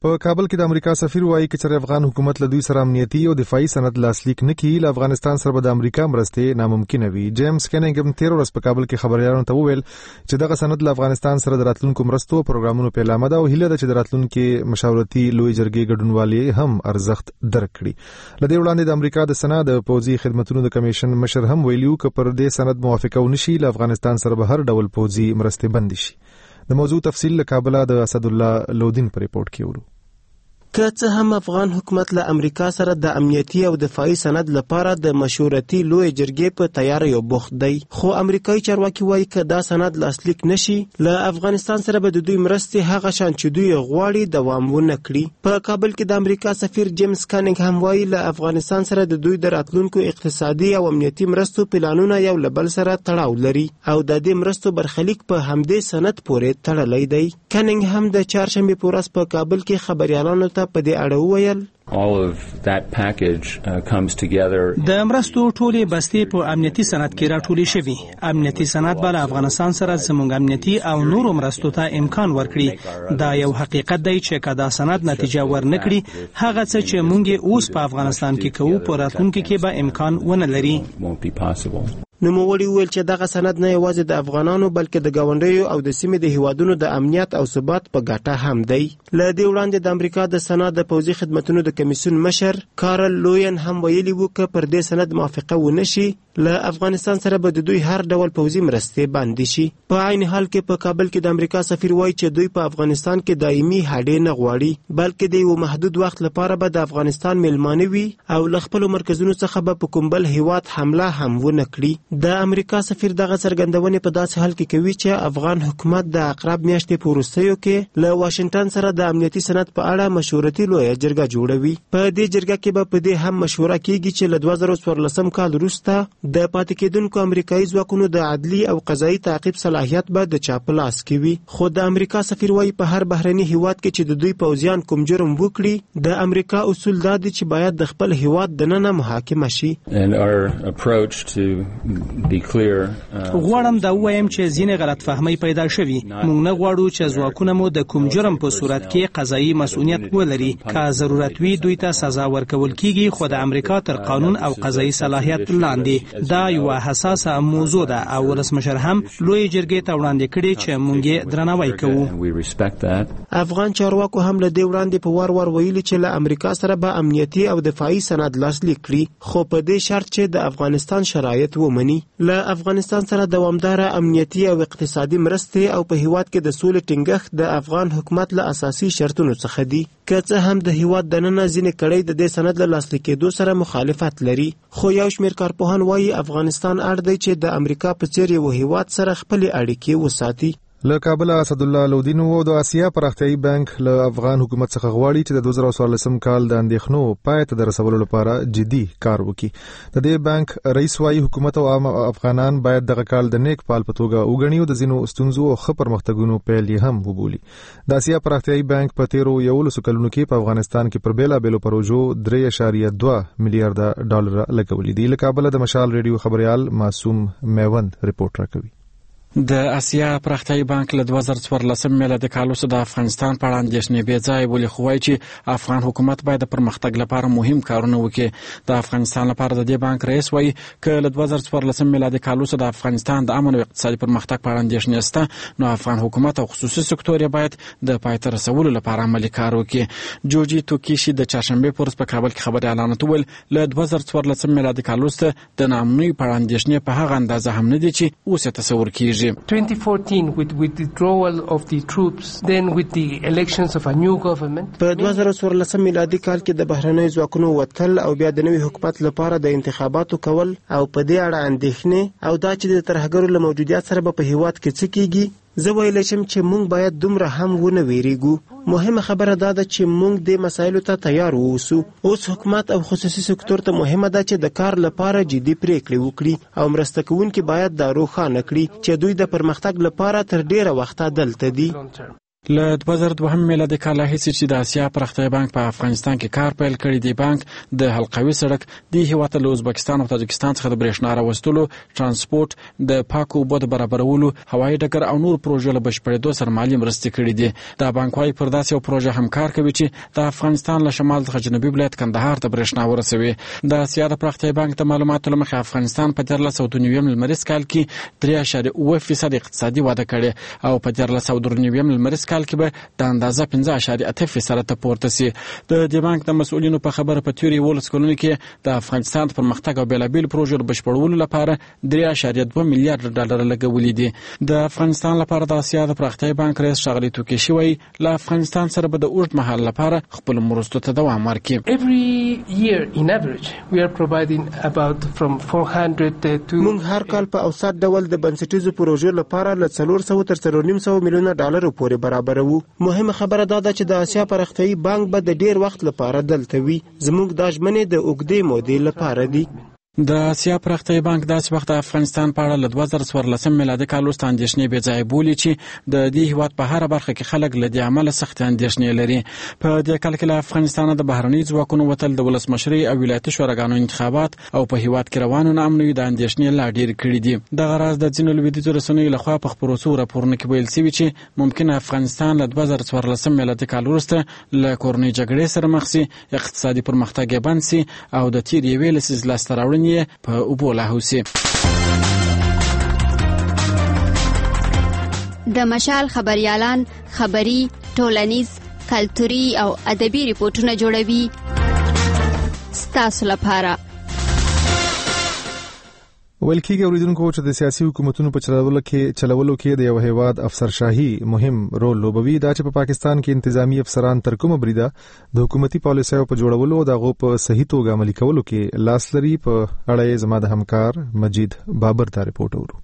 په کابل کې د امریکا سفیر وایي چې افغان حکومت له دوی سره امنیتي او دفاعي سند لاسلیک نه کړي، له افغانستان سره به د امریکا مرستې ناممکن وي. جیمز کیننګ هم تیر ورځ په کابل کې خبريالانو ته وویل چې دغه سند له افغانستان سره د راتلونکو مرستو پروګرامونو په لامل ده او هیله ده چې د راتلونکو مشاورتي لوی جرګې ګډونوالي هم ارزښت درک کړي. لدې وړاندې د امریکا د سنا د پوځي خدماتو د کمیشن مشر هم ویلو چې پر دې سند موافقه ونشي له افغانستان سره به هر ډول پوځي مرستې بند شي. د موضوع تفصیل له کابل د اسد الله لودین پر ریپورت کې ورو. که څه هم افغان حکومت له امریکا سره د امنیتي او دفاعي سند لپاره د مشورتي لوی جرګې په تیاری او بوخت دی، خو امریکایي چارواکي وایي که دا سند لاسلیک نشي له افغانستان سره به د دوی مرستې هغه شان چې دوی غواړي دوام ونه کړي. په کابل کې د امریکا سفیر جیمز کانینګ هم وایي له افغانستان سره د دوی د راتلونکو اقتصادي او امنیتي مرستو پلانونه یو له بل سره تړاو لري او د دې مرستو برخلیک په همدې سند پورې تړلی دی. کانینګ هم د چهارشنبې په ورځ په کابل کې خبريالانو ته په دې اړه وویل All of that package uh, comes together. د مرستو ټولې بستې په امنیتي سند کې راټولې شوي. امنیتي سند به له افغانستان سره زموږ امنیتي او نورو مرستو ته امکان ورکړي. دا یو حقیقت دی چې که دا سند نتیجه ورنکړي، هغه څه چې موږ اوس په افغانستان کې کوو په راتلونکي کې به امکان ونه لري. نوموړي وویل چې دغه سند نه یوازې د افغانانو بلکې د ګاونډیو او د سیمې د هیوادونو د امنیت او ثبات په ګټه هم دی. له دې وړاندې د امریکا د سنا د پوځي خدماتو د کمیسیون مشر کارل لوین هم ویلي وو که پر دې سند موافقه ونه شي له افغانستان سره به د دوی هر ډول پوځي مرستې بندي شي. په عین حال کې په کابل کې د امریکا سفیر وایي چې دوی په افغانستان کې دایمي هډې نه غواړي، بلکې د یو محدود وخت لپاره به د افغانستان میلمانه وي او له خپلو مرکزونو څخه به په کوم بل هیواد حمله هم ونه کړي. د امریکا سفیر دغه څرګندونې په داسې حال کې کوي چې افغان حکومت د اقرب میاشتې په وروستیو کې له واشنگټن سره د امنیتي سند په اړه مشورتي لویه جرګه جوړوي. په دې جرګه کې به په دې هم مشوره کیږي چې له دوه زره څوارلسم کال وروسته د پاتې کېدونکو امریکایي ځواکونو د عدلي او قضایي تعقیب صلاحیت به د چا په لاس کې وي. خو د امریکا سفیر وایي په هر بهرني هیواد کې چې د دوی پوځیان کوم جرم وکړي، د امریکا اصول دا دي چې باید د خپل هیواد دننه محاکمه شي. غواړم دا ووایم چې ځینې غلط فهمۍ پیدا شوي. موږ نه غواړو چې ځواکونه مو د کوم جرم په صورت کې قضایي مسؤلیت ولري. که ضرورت وي دوی ته سزا ورکول کیږي، خو د امریکا تر قانون او قضایي صلاحیت لاندې. دا یو حساسه موضوع ده او ولسمشر هم لوی جرګې ته وړاندې کړي چې موږ درناوی کوو. افغان چارواکو هم له دې وړاندې په وار وار ویلي چې له امریکا سره به امنیتي او دفاعي سند لاسلیک کړي، خو په دې شرط چې د افغانستان شرایط ومني. له افغانستان سره دوامداره امنیتي او اقتصادي مرستې او په هیواد کې د سولې ټینګښت د افغان حکومت له اساسي شرطونو څخه دي. که څه هم د هیواد دننه ځینې کړۍ د دې سند له لاسلیکېدو سره مخالفت لري، خو یو شمېر کارپوهان وایي افغانستان اړ دی چې د امریکا په څېر یو هیواد سره خپلې اړیکې وساتي. له کابل اسد الله لودین وو د آسیا پراختیایي بانک له افغان حکومت څخه غواړي چې د دوه زره څوارلسم کال د اندېښنو پای ته د رسولو لپاره جدي کار وکړي. د دې بانک رئیس وایي حکومت او عام افغانان باید دغه کال د نیک پال په توګه وګڼي او د ځینو ستونزو او ښه پرمختګونو پیل یې هم وبولي. د آسیا پراختیایي بانک په تیرو یولسو کلونو کې په افغانستان کې پر بیلابیلو پروژو درې اعشاریه دوه میلیارډ ډالر لګولي دي. له کابل د مشال ریډیو خبريال معصوم میوند ریپورت راکوي. د آسیا پراختیایي بانک له دوه زره څوارلسم میلادي کال وروسته د افغانستان په اړه اندېښنې بې ځایه بولي، خو وایي چې افغان حکومت باید د پرمختګ لپاره مهم کارونه وکړي. د افغانستان لپاره د دې بانک رئیس وایي که له دوه زره څوارلسم میلادي کال وروسته د افغانستان د امن او اقتصادي پرمختګ په اړه اندېښنې شته، نو افغان حکومت او خصوصي سکتور یې باید د پای ته رسولو لپاره عملي کار وکړي. جوجي توکیشي د چهارشنبې په ورځ په کابل کې خبريالانو ته وویل له دوه زره څوارلسم میلادي کال وروسته د ناامنۍ په اړه اندېښنې په هغه اندازه هم نه دي چې اوس یې تصور کېږي. with withdrawal of the troops, then with the elections of a new government. په دوه زره څوارلسم میلادي کال کې د بهرنیو ځواکونو وتل او بیا د نوي حکومت لپاره د انتخاباتو کول او په دې اړه اندېښنې او دا چې د ترهګرو له موجودیت سره به په هیواد کې څه کیږي، زه ویلی شم چې موږ باید دومره هم ونه ویریږو. مهمه خبره دا ده چې موږ دې مسایلو ته تیار واوسو. اوس حکومت او خصوصي سکتور ته مهمه ده چې د کار لپاره جدي پریکړې وکړي او مرسته کوونکي باید دا روښانه کړي چې دوی د پرمختګ لپاره تر ډیره وخته دلته دي. له دوه زره دوه میلادي کال راهیسې چې د اسیا پرمختیایي بانک په افغانستان کې کار پیل کړی دی، بانک د حلقوي سړک د هیواد له ازبکستان او تاجکستان څخه د برېښنا راوستلو، ترانسپورت، د پاکو اوبو د برابرولو، هوایي ډګر او نور پروژې له بشپړېدو سره مالي مرستې کړي دي. دا بانک وايي پر داسې یو پروژه هم کار کوي چې د افغانستان له شمال څخه جنوبي ولایت کندهار ته برېښنا ورسوي. د اسیا د پرمختیایي بانک د معلوماتو له مخې افغانستان په دیارلس سوه دوه نوي لمریز کال کې درې اعشاریه اووه فیصد اقتصادي وده کړې او په دیارلس سوه درې نوي لمریز کال کې به د اندازه پنځه اعشاریه اته فیصد ته پورته سي. د دې بانک د مسؤلینو په خبره په تیوري ولس کلونو کې د افغانستان د پرمختګ او بیلابیل پروژو بشپړولو لپاره درې اعشاریه دوه میلیارډ ډالر لګولي دي. د افغانستان لپاره د اسیا د پرمختیایي بانک رئیس ښاغلي توکیشي وایي له افغانستان سره به د اوږد مهال لپاره خپل مرستو ته دوام ورکړي. Every year in average we are providing about from four hundred to موږ هر کال په اوسط ډول د بنسټیزو پروژو لپاره له څلور سوه تر څلور نیم سوه میلیونه ډالر پورې برابروو. مهمه خبره دا ده چې د اسیا پرمختیایي بانک به د ډیر وخت لپاره دلته وي. زموږ دا ژمنې د اوږدې مودې لپاره دي. د اسیا پرمختیایي بانک داسې وخت د افغانستان په اړه له دوه زره څوارلسم میلادي کال وروسته اندېښنې بې ځایه بولي چې د دې هېواد په هره برخه کې خلک له دې امله سختې اندېښنې لري. په دې کال کې له افغانستانه د بهرنیو ځواکونو وتل د ولسمشرۍ او ولایتي شوراګانو انتخابات او په هېواد کې روانو ناامنیو د اندېښنې لا ډېرې کړي دي. دغه راز د ځینو لویدیځو رسنیو لخوا په خپرو شوو راپورونو کې ویل شوي چې ممکنه افغانستان له دوه زره څوارلسم میلادي کال وروسته له کورنۍ جګړې سره مخ سي، اقتصادي پرمختګ یې بند سي او د تېر یوې لسیزې لاسته راوړنې په د مشال خبريالان خبري، ټولنیز، کلتوري او ادبي ریپورتونه جوړوي ستاسو لپاره. ویل کېږي اوریدونکو چې د سیاسي حکومتونو په چلولو کې چلولو کې د یو هیواد افسرشاهي مهم رول لوبوي. دا چې په پاکستان کې انتظامی افسران تر کومه بریده د حکومتي پالیسیو په جوړولو او دغه په صحیح توګه عملي کولو کې لاس لري. په اړه زما د همکار مجید بابر دا رپورټ ورو.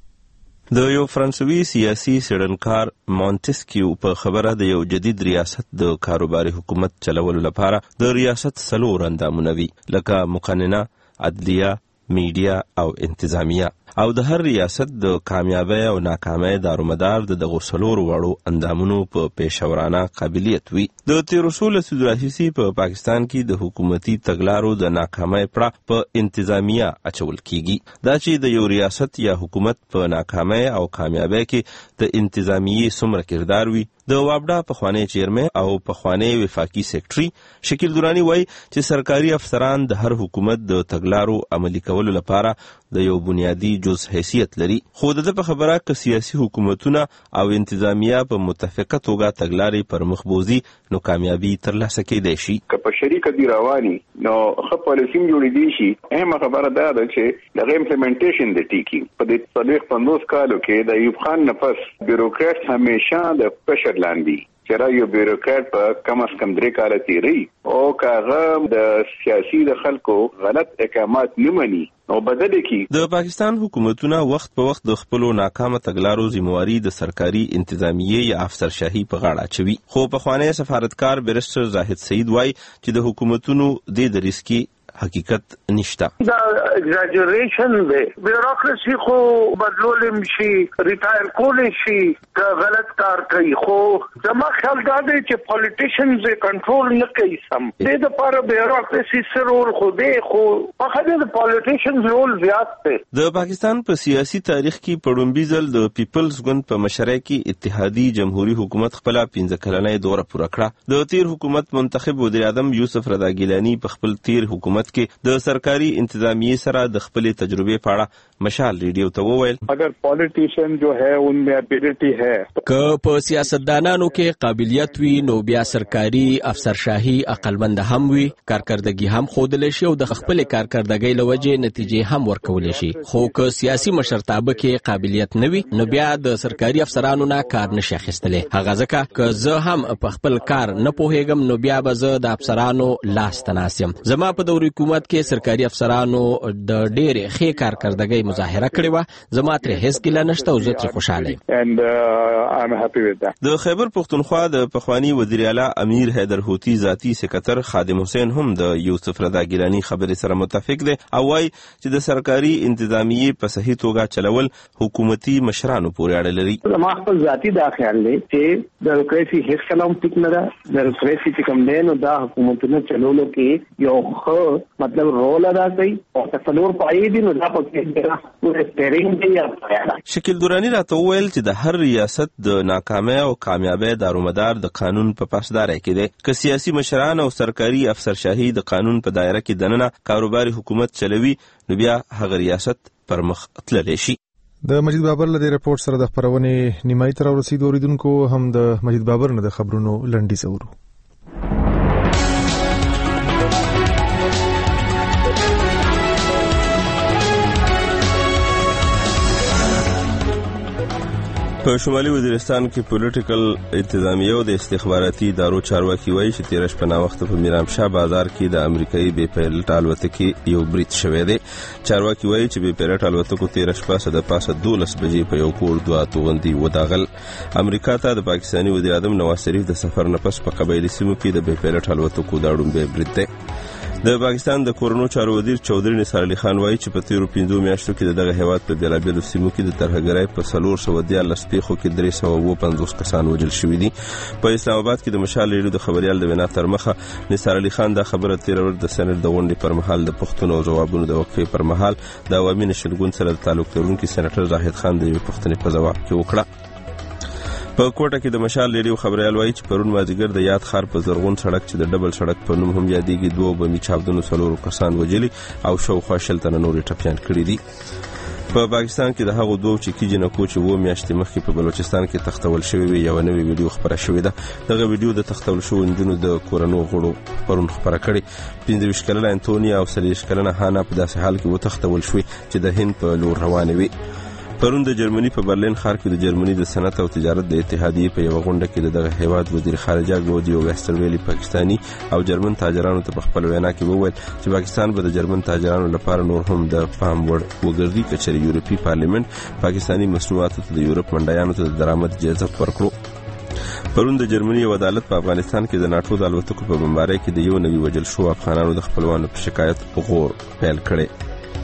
د یو فرانسوي سیاسي سیډنکار مونتسکیو په خبره د یو جدید ریاست د کاروباري حکومت چلولو لپاره د ریاست څلور اندامونه وي، لکه مقننه، عدلیه، میډیا او انتظامیه، او د هر ریاست د کامیابی او ناکامۍ دارومدار د دغو څلورو واړو اندامونو په پیشورانه قابلیت وي. د تیرو څو لسیزو راهیسې په پاکستان کې د حکومتي تګلارو د ناکامۍ پړه په انتظامیه اچول کیږي. دا چې د یو ریاست یا حکومت په ناکامۍ او کامیابی کې د انتظامیه څومره کردار وي. د وابډا پخوانی چیرمن او پخوانی وفاقي سیکرټري شکیل دورانی وایي چې سرکاري افسران د هر حکومت د تګلارو عملي کولو لپاره د یو بنیادی جز حیثیت لري. خو د په خبره ک سیاسي حکومتونه او انتظامیه په متفقه توګه تګلارې پر مخ بوزي نو کامیابی ترلاسه کېدای شي. که په شریکه دی رواني نو خپل پالیسي جوړې دي شي. اهمه خبره دا ده چې د امپلیمنټیشن د ټیکی په دې څلور پنځوس کالو کې د ایوب خان نفس بیوروکرات همیشه د پرشر لاندې چې را یو بیوروکرات په کم از کم درې کاله تیری او کاغه د سیاسي د خلکو غلط احکامات نه مني او بدل کی. د پاکستان حکومتونه وخت په وخت د خپل ناکامه تګلارو ذمہواری د سرکاري انتظامیه یا افسرشاهي په غاړه اچوي. خو پخوانی سفارتکار بیرسټر زاهد سعید وایي چې د حکومتونو د دریسکی حقیقت نشته. دا ایگزاجریشن دی. بیوروکراسي خو بدلول شي، ریټایر کول شي، که غلط کار کوي. خو زما خیال دا دی چې پالیټیشنز کنټرول نه کوي سم. د لپاره بیوروکراسي سرور خو دی، خو په خاطر د پالیټیشنز رول زیات دی. د پاکستان په سیاسي تاریخ کې پړومبي ځل د پیپلز ګوند په مشرۍ کې اتحادي جمهوریت حکومت خپل پنځه کلنۍ دوره پوره کړه. د تیر حکومت منتخب وزیر اعظم یوسف رضا ګیلانی په خپل تیر حکومت کې د سرکاري انتظامیه سره د خپل تجربې په اړه مشال ریډیو ته وویل اگر پالیټیشن جو ہے ان میں ابیلٹی ہے که په سیاستدانانو کې قابلیت وي نو بیا سرکاري افسرشاهي عقلمند هم وي، کارکردګي هم ښودلی شي او د خپل کارکردګۍ له وجې نتیجې هم ورکولی شي. خو که سیاسي مشرتابه کې قابلیت نه وي نو بیا د سرکاري افسرانو نه کار نشي اخیستلی. هغه ځکه که زه هم په خپل کار نه پوهیږم نو بیا به زه د افسرانو لاس ته ناست یم. زما په دور حکومت کې سرکاري افسرانو د ډېرې ښې کارکردګۍ مظاهره کړې وه. زما ترې هیڅ ګیله نشته او زه ترې خوشحاله یم. د خیبر پښتونخوا د پخوانی وزیر اعلی امیر حیدر هوتی ذاتی سکرټر خادم حسین هم د یوسف رضا ګیلانی خبرې سره متفق دی او وايي چې د سرکاري انتظامیې په صحیح توګه چلول حکومتي مشرانو پورې اړه لري. زما خپل ذاتی دا خیال دی چې بیروکراسي هیڅ کلام ټیک نه ده. بیروکراسي چې کوم دی نو دا حکومتونه چلولو کې یو ښه مطلب رول ادا کوي او څلور پایې دي نو دا پکې پوره سټیرینګ دی یا پایه. شکیل دورانی راته وویل چې د هر ریاست د ناکامۍ او کامیابۍ دارومدار د قانون په پاسدارۍ کې دی. که سیاسي مشران او سرکاري افسرشاهي د قانون په دایره کې دننه کاروباري حکومت چلوي نو بیا هغه ریاست پر مخ تللی شي. د مجید بابر له ریپورت سره د خبرونې نیمایي تر ورسېدو اوریدونکو هم د مجید بابر نه د خبرونو لنډیز اورو. په شمالي وزیرستان کې پولیټیکل انتظامیه او د استخباراتي ادارو چارواکي وایي چې تېره شپه ناوخته په میرامشاه بازار کې د امریکایي بې پیلوټ الوتکې یو برید شوی دی. چارواکي وایي چې بې پیلوټ الوتکو تېره شپه څه د پاسه دولس بجې په یو کور دوه توغندي وداغل. امریکا ته د پاکستاني وزیر اعظم نواز شریف د سفر نه پس په قبایلي سیمو کې د بې پیلوټ الوتکو دا ړومبی برید دی. د پاکستان د کورونو چارو وزیر چودري نثار علي خان وایي چې په تیرو پنځو میاشتو کې دغه هیواد په بیلابیلو سیمو کې د ترهګرۍ په څلور سوه دیارلس پیښو کې درې سوه اووه پنځوس کسان وژل شوي دي. په اسلام آباد کې د مشال ریډیو د خبریال د وینا تر مخه نثار علي خان دا خبره تېره ورځ د سېنات د غونډې پر مهال د پوښتنو او ځوابونو د وقفې پر مهال د عوامي نشرګون سره د تعلق لرونکي سېنیټر زاهد خان د یوې پوښتنې په ځواب کې وکړه. په کوټه کې د مشال ریډیو خبریال وایي چې پرون مازدیګر د یاد ښار په زرغون سړک چې د ډبل سړک په نوم هم یادېږي دوه بمي چاودنو څلورو کسان وژلي او شاوخوا شل تنه نورې ټپیان کړي دي. په پاکستان کې د هغو دوو چیکي جنکو چې اووه میاشتې مخکې په بلوچستان کې تختول شوې وي یوه نوې ویډیو خپره شوې ده. دغه ویډیو د تختول شوو نجونو د کورنو غړو پرون خپره کړې. پنځه ویشت کلنه انتونیا او څلوېښت کلنه هانا په داسې حال کې وتختول شوې چې د هند په لور روانې وي. پرون د جرمني په برلین ښار کې د جرمني د صنعت او تجارت د اتحادیې په یوه غونډه کې د دغه هیواد وزیر خارجه ګلودیو ویسترویلي پاکستاني او جرمن تاجرانو ته په خپل وینا کې وویل چې پاکستان به د جرمن تاجرانو لپاره نور هم د پام وړ وګرځي که چېرې یورپي پارلیمنت پاکستاني مصنوعاتو ته د یورپ منډیانو ته د درآمد اجازه ورکړو. پرون د جرمني یو عدالت په افغانستان کې د ناټو د الوتکو په بمبارۍ کې د یو نوي وژل شوو افغانانو د خپلوانو په شکایت غور پیل کړی.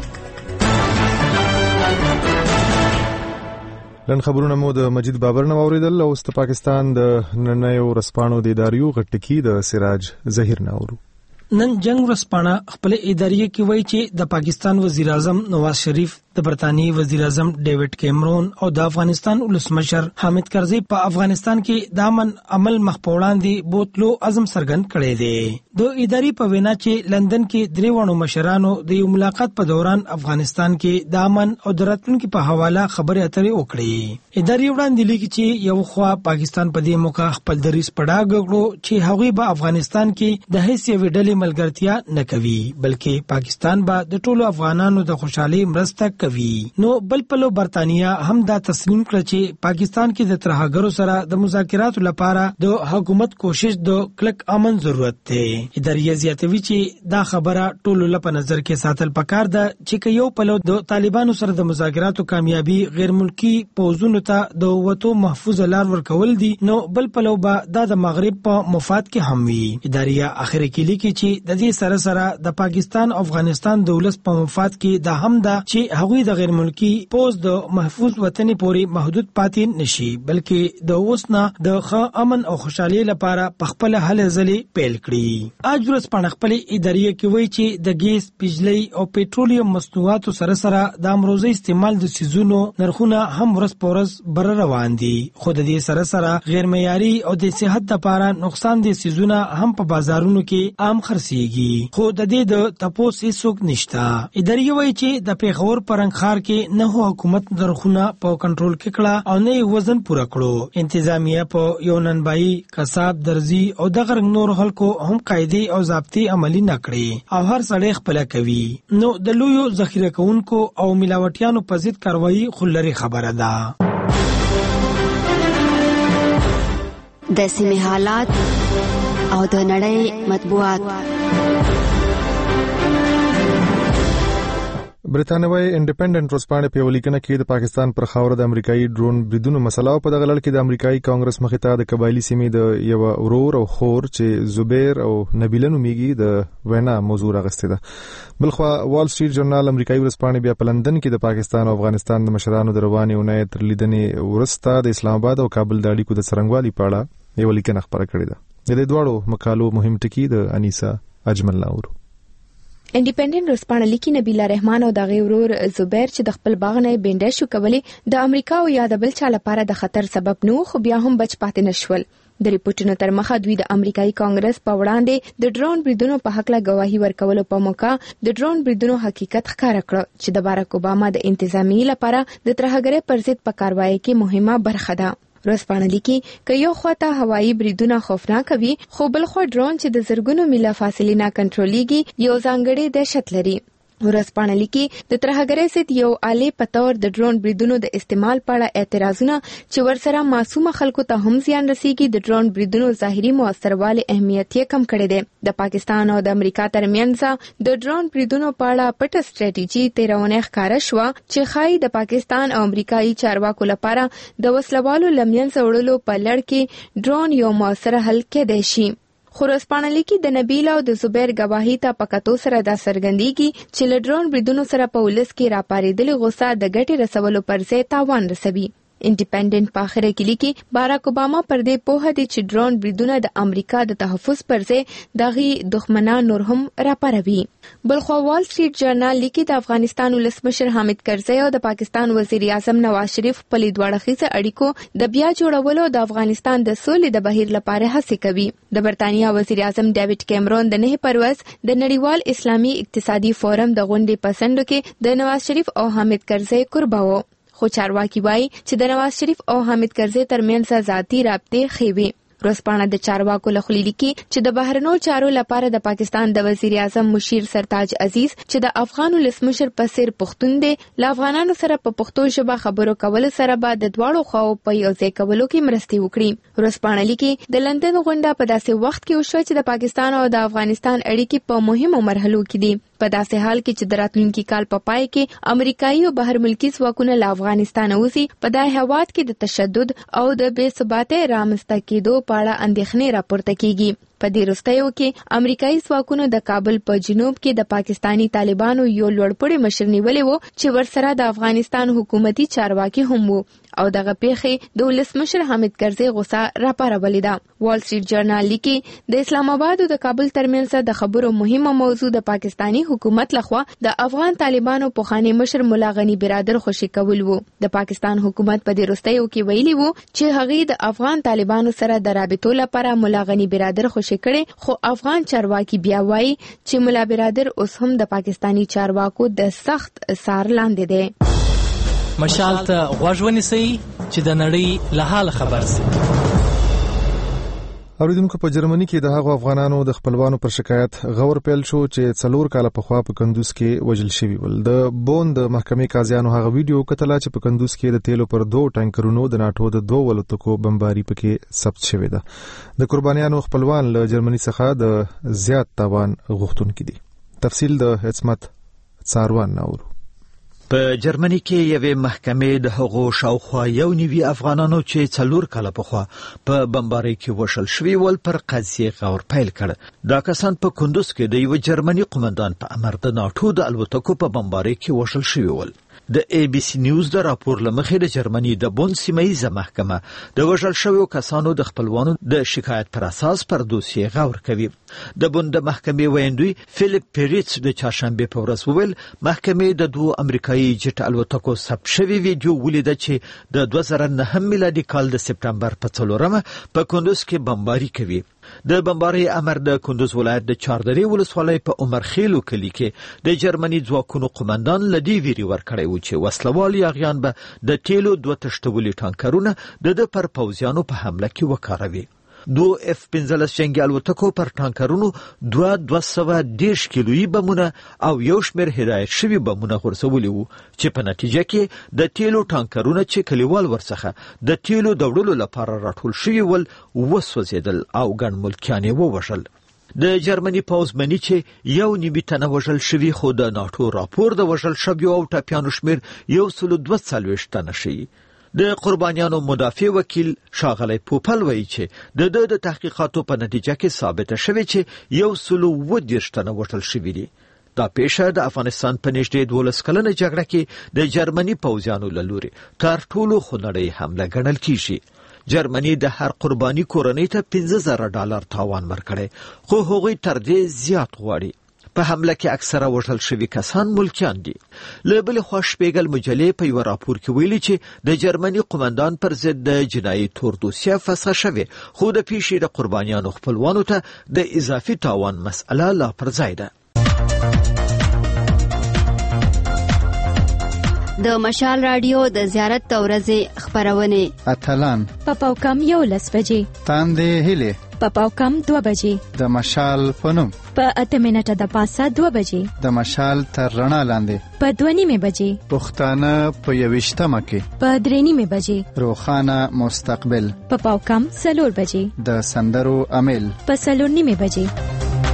لن خبرونه مو د مجید بابر نه واوریدل او د پاکستان د نننیو ورځپاڼو د اداریو غټکی د سراج ظهیر نه اورو. نن جنگ ورځپاڼه خپل اداریه کې وایي چې د پاکستان وزیر اعظم نواز شریف د برتانی وزیر اعظم ډیوډ کیمرون او د افغانستان ولسمشر حامد کرزی په افغانستان کې د امن عمل مخ په وړاندې بوتلو عزم څرګند کړی دی. د اداري په وینا چې لندن کې درې وړو مشرانو د یو ملاقات په دوران افغانستان کې د امن او د راتلونکي په حواله خبرې اترې وکړې. اداري وړاندې لیکي چې یو خوا پاکستان په دې موقع خپل دریځ پړه ګړو چې هغوی به افغانستان کې د هیڅ یوې ډلې ملګرتیا نه کوي بلکې پاکستان به د ټولو افغانانو د خوشحالۍ مرسته کوي. نو بل پلو برتانیا هم دا تسلیم کړ چې پاکستان کې د ترهګرو سره د مذاکراتو لپاره د حکومت کوشش د کلک امن ضرورت دی. اداریه زیاتوي چې دا خبره ټولو لپاره نظر کې ساتل پکار ده چې یو پلو د طالبانو سره د مذاکراتو کامیابی غیر ملکی پوزونو ته د وټو محفوظ لار ورکول دي نو بل پلو به دا د مغرب په مفاد کې هم وي. اداریه اخر کې لیکي چې د دې سره سره د پاکستان او افغانستان د ولس په مفاد کې دا هم ده چې هغوی د غیر ملکی پوز د محفوظ وطني پورې محدود پاتې نشي بلکې د اوس نه د ښه امن او خوشحالي لپاره په خپل هلې ځلې پیل کړي. اج ورځپاڼه خپل اداریه کې وایي چې د ګیس، بجلی او پېټرولیم مصنوعاتو سره سره د امروزي استعمال د سيزونو نرخونه هم ورځ په ورځ بر روان دي خو د دې سره سره غیر معیاري او د صحت لپاره نقصان دي سيزونه هم په بازارونو کې عام خرڅيږي خو د دې د تپوس هیڅوک نشته. اداریه وایي چې د پیښور پرنګ خار کې نه حکومت نرخونه په کنټرول کې کړه او نه وزن پوره کړو. انتظامیه په یو ننبایي کساب درزي او دغه نور خلکو هم قاعده او ضابطې عملی نه کړې او هر سړی خپل کوي. نو د لویو ذخیره کوونکو او ملاوټیانو په ضد کاروایی خلری خبره ده. د سیمې حالات او د نړۍ مطبوعات. برتانوي انډیپندنت ورځپاڼې په ولیکنه کې د پاکستان پر خاوره د امریکایي ډرون بریدونو مسله په دغه لړ کې د امریکایي کانګرس مخې ته د قبایلی سیمې د یو ورور او خور چې زبیر او نبیله نومیږي د وینا موضوع راغسته ده. بلخوا وال سټریټ جورنال امریکایي ورځپاڼې بیا په لندن کې د پاکستان او افغانستان د مشرانو د روانې اونۍ تر لیدنې ورسته د اسلام آباد او کابل د اړیکو د څرنګوالي په اړه یو لیکنه خبره کړې ده. د دې دواړو مقالو مهم ټکي د انیسا اجمل لاورو. انډیپندنت ورځپاڼه لیکي نبیله رحمان او د غیورور زبیر چې د خپل باغ نه بینډر شو کولی د امریکا او یا د بل چا لپاره د خطر سبب نو، خو بیا هم بچ پاتې نشول. د ریپورتونو تر مخه دوی د امریکایي کانګرس په وړاندې د ډرون بریدونو په حق له گواهی ورکولو په موقع د ډرون بریدونو حقیقت ښکاره کړ چې د باراک اوباما د انتظامی لپاره د ترهګرۍ پر ضد په کاروایی کې مهمه برخه ده. ورځپاڼه لیکي که یو خواته هوایي بریدونه خوفناک وي، خو بل خوا ډرون چې د زرګونو میله فاصلې نه کنټرولېږي یو ځانګړی دهشت لري. ورځپاڼه لیکي د ترهګرۍ ضد یو آلې په تور د ډرون بریدونو د استعمال په اړه اعتراضونه چې ورسره معصومه خلکو ته هم زیان رسیږي د ډرون بریدونو ظاهري موثروالی اهمیت یې کم کړی دی. د پاکستان او د امریکا ترمنځ د ډرون بریدونو په اړه پټه سټریټیجي تیرونه ښکاره شوه چې ښایي د پاکستان او امریکایي چارواکو لپاره د وسلوالو لمنځه وړلو په لړ کې ډرون یو موثر حل کېدای شي. خو ورځپاڼه لیکي د نبیله او د زبیر گواهی ته په کتو سره دا څرګندېږي چې له ډرون بریدونو سره په ولس کې راپارېدلې غوسه د ګټې رسولو پر ځای تاوان رسوي. انډیپندنت په اخر کې لیکي باراک اوباما پر دې پوهه دي چې ډرون بریدونه د امریکا د تحفظ پر ځای دغه دښمنان نور هم راپاروي. بلخوا وال سټریټ جورنال لیکي د افغانستان ولسمشر حامد کرزی او د پاکستان وزیر اعظم نواز شریف په لیدواړخیزه اړیکو د بیا جوړولو د افغانستان د سولې د بهیر لپاره هڅې کوي. د برتانیا وزیر اعظم ډیوډ کیمرون د نه پرواز د نړیوال اسلامي اقتصادي فورم د غونډې پسندو کې د نواز شریف او حامد کرزی قرباو. خو چارواکي وایي چې د نواز شریف او حامد کرزی ترمنځ ذاتي رابطې ښې وي. ورځپاڼه د چارواکو له خوا لیکي چې د بهرنیو چارو لپاره د پاکستان د وزیر اعظم مشیر سرتاج عزیز چې د افغان ولسمشر په څیر پښتون دی، له افغانانو سره په پښتو ژبه خبرو کول سره به د دواړو خواو په یو ځای کولو کې مرستې وکړي. ورځپاڼه لیکي د لندن غونډه په داسې وخت کې وشوه چې د پاکستان او د افغانستان اړیکې په مهمو مرحلو کې دي. په داسې حال کې چې د راتلونکي کال په پای کې امریکایي او بهر ملکی ځواکونه له افغانستان وځي، په دای هواد کې د تشدد او د بې ثباتۍ رامنځته کېدو په اړه اندېښنې راپورته کیږي. په دې وروستیو کې امریکایي ځواکونو د کابل په جنوب کې د پاکستانی طالبانو یو لوړپوړی مشر نیولی و چې ورسره د افغانستان حکومتي چارواکي هم وو او دغه پیښې د ولسمشر حامد کرزی غوسه راپارولې ده. وال سټریټ جورنال لیکي د اسلام آباد او د کابل ترمنځ د خبرو مهمه موضوع د پاکستانی حکومت لخوا د افغان طالبانو پخوانی مشر مولا غنی برادر خوشي کول وو. د پاکستان حکومت په دې وروستیو کې ویلي وو چې هغه د افغان طالبانو سره د رابطو لپاره مولا غنی برادر خوشي کړي، خو افغان چارواکي بیا وایي چې مولا برادر اوس هم د پاکستانی چارواکو د سخت اثر لاندې دی. مشال ته غوږ ونیسئ چې د نړۍ له حال خبر شئ. اوریدونکو په جرمني کې د هغو افغانانو د خپلوانو پر شکایت غور پیل شو چې څلور کاله پخوا په کندوز کې وژل شوي ول. د بون د محکمې قاضیانو هغه ویډیو کتله چې په کندوز کې د تیلو پر دوه ټانکرونو د ناټو د دوه الوتکو بمباري پکې ثبت شوې ده. د قربانیانو خپلوان له جرمني څخه د زیات تاوان غوښتونکي دي. تفصیل د عصمت څاروان ناورو. په جرمني کې یوې محکمې د هغو شاوخوا یو نیوي افغانانو چې څلور کاله پخوا په بمبارۍ کې وشل شوي ول پر قضیې غور پیل کړ. دا کسان په کندوز کې د یو جرمني قومندان په امر د ناټو د الوتکو په بمبارۍ کې وشل شوي ول. د ای بی سی نیوز د راپور لمخې د جرمني د بون سیمه‌یزه محکمه د وژل شویو کسانو د خپلوانو د شکایت پر اساس پر دوسیې غور کوي. د بون د محکمې ویندوی فلیپ پیریټس د چهارشنبه په ورځ وویل محکمې د دوه امریکایي جټ الوتکو ثبت شوی ویډیو ولیده چې د دوه زره نهم میلادي کال د سپټمبر په څلورمه په کندوز کې بمباري کوي. د بمبارۍ امر د کندوز ولایت د چاردرې ولسوالۍ په عمرخیلو کلی کې د جرمني ځواکونو قومندان لدی ویری ورکړی و چې وسلوال یاغیان به د تیلو دوه تشتولي ټانکرونه د د پر پوځیانو په حمله کې وکاروي. دو اف پنځلس جنگي الوتکو پر ټانکرونو دوه دوه سوه دېرش کیلویي بمونه او یو شمېر هدایت شوي بمونه غورځولي وو چې په نتیجه کې د تیلو ټانکرونه چې کلیوال ورڅخه د تیلو د وړلو لپاره راټول شوي ول وسوځېدل او ګڼ ملکیان یې ووژل. د جرمني پوز مني چې یو نیمه تنه وژل شوی، خو د ناتو راپور د وژل شویو او ټپیانو شمیر یو سل دوه څلوېښت تنه شي. د قربانیانو مدافع وکیل شاغلی پوپل وایي چې د د تحقیقاتو په نتیجه کې ثابته شوې چې یو سل اووه دېرش تنه وژل شوي دي. دا پیښه د افغانستان په نږدې دولس کلنه جګړه کې د جرمني پوځیانو له لوري تر ټولو خونړۍ حمله ګڼل کیږي. جرمني د هر قرباني کورنۍ ته پنځه زره ډالر تاوان ورکړي، خو هغوی تر دې زیات غواړي. په حمله کې اکثره وژل شوي کسان ملکیان دي. له بلې خوا شپېګل مجلې په یوه راپور کې ویلي چې د جرمني قومندان پر ضد د جنایي تور دوسیه فسخه شوې، خو د پیښې د قربانیانو خپلوانو ته د اضافي تاوان مسئله لا پر ځای ده. د مشال رادیو د زیارت د ورځې خبرونه اتلان په پاوکم یو لس بجې، تاندې هیلې په پاوکم دوه بجې، د مشال پنوم په اته منټه د پاسه دوه بجې، د مشال تر رڼا لاندې په دوه نیمه بجې، پښتانه په یوشتمه کې په درې نیمه بجې، روخانه مستقبل په پاوکم څلور بجې، د سندرو امیل په څلور نیمه بجې.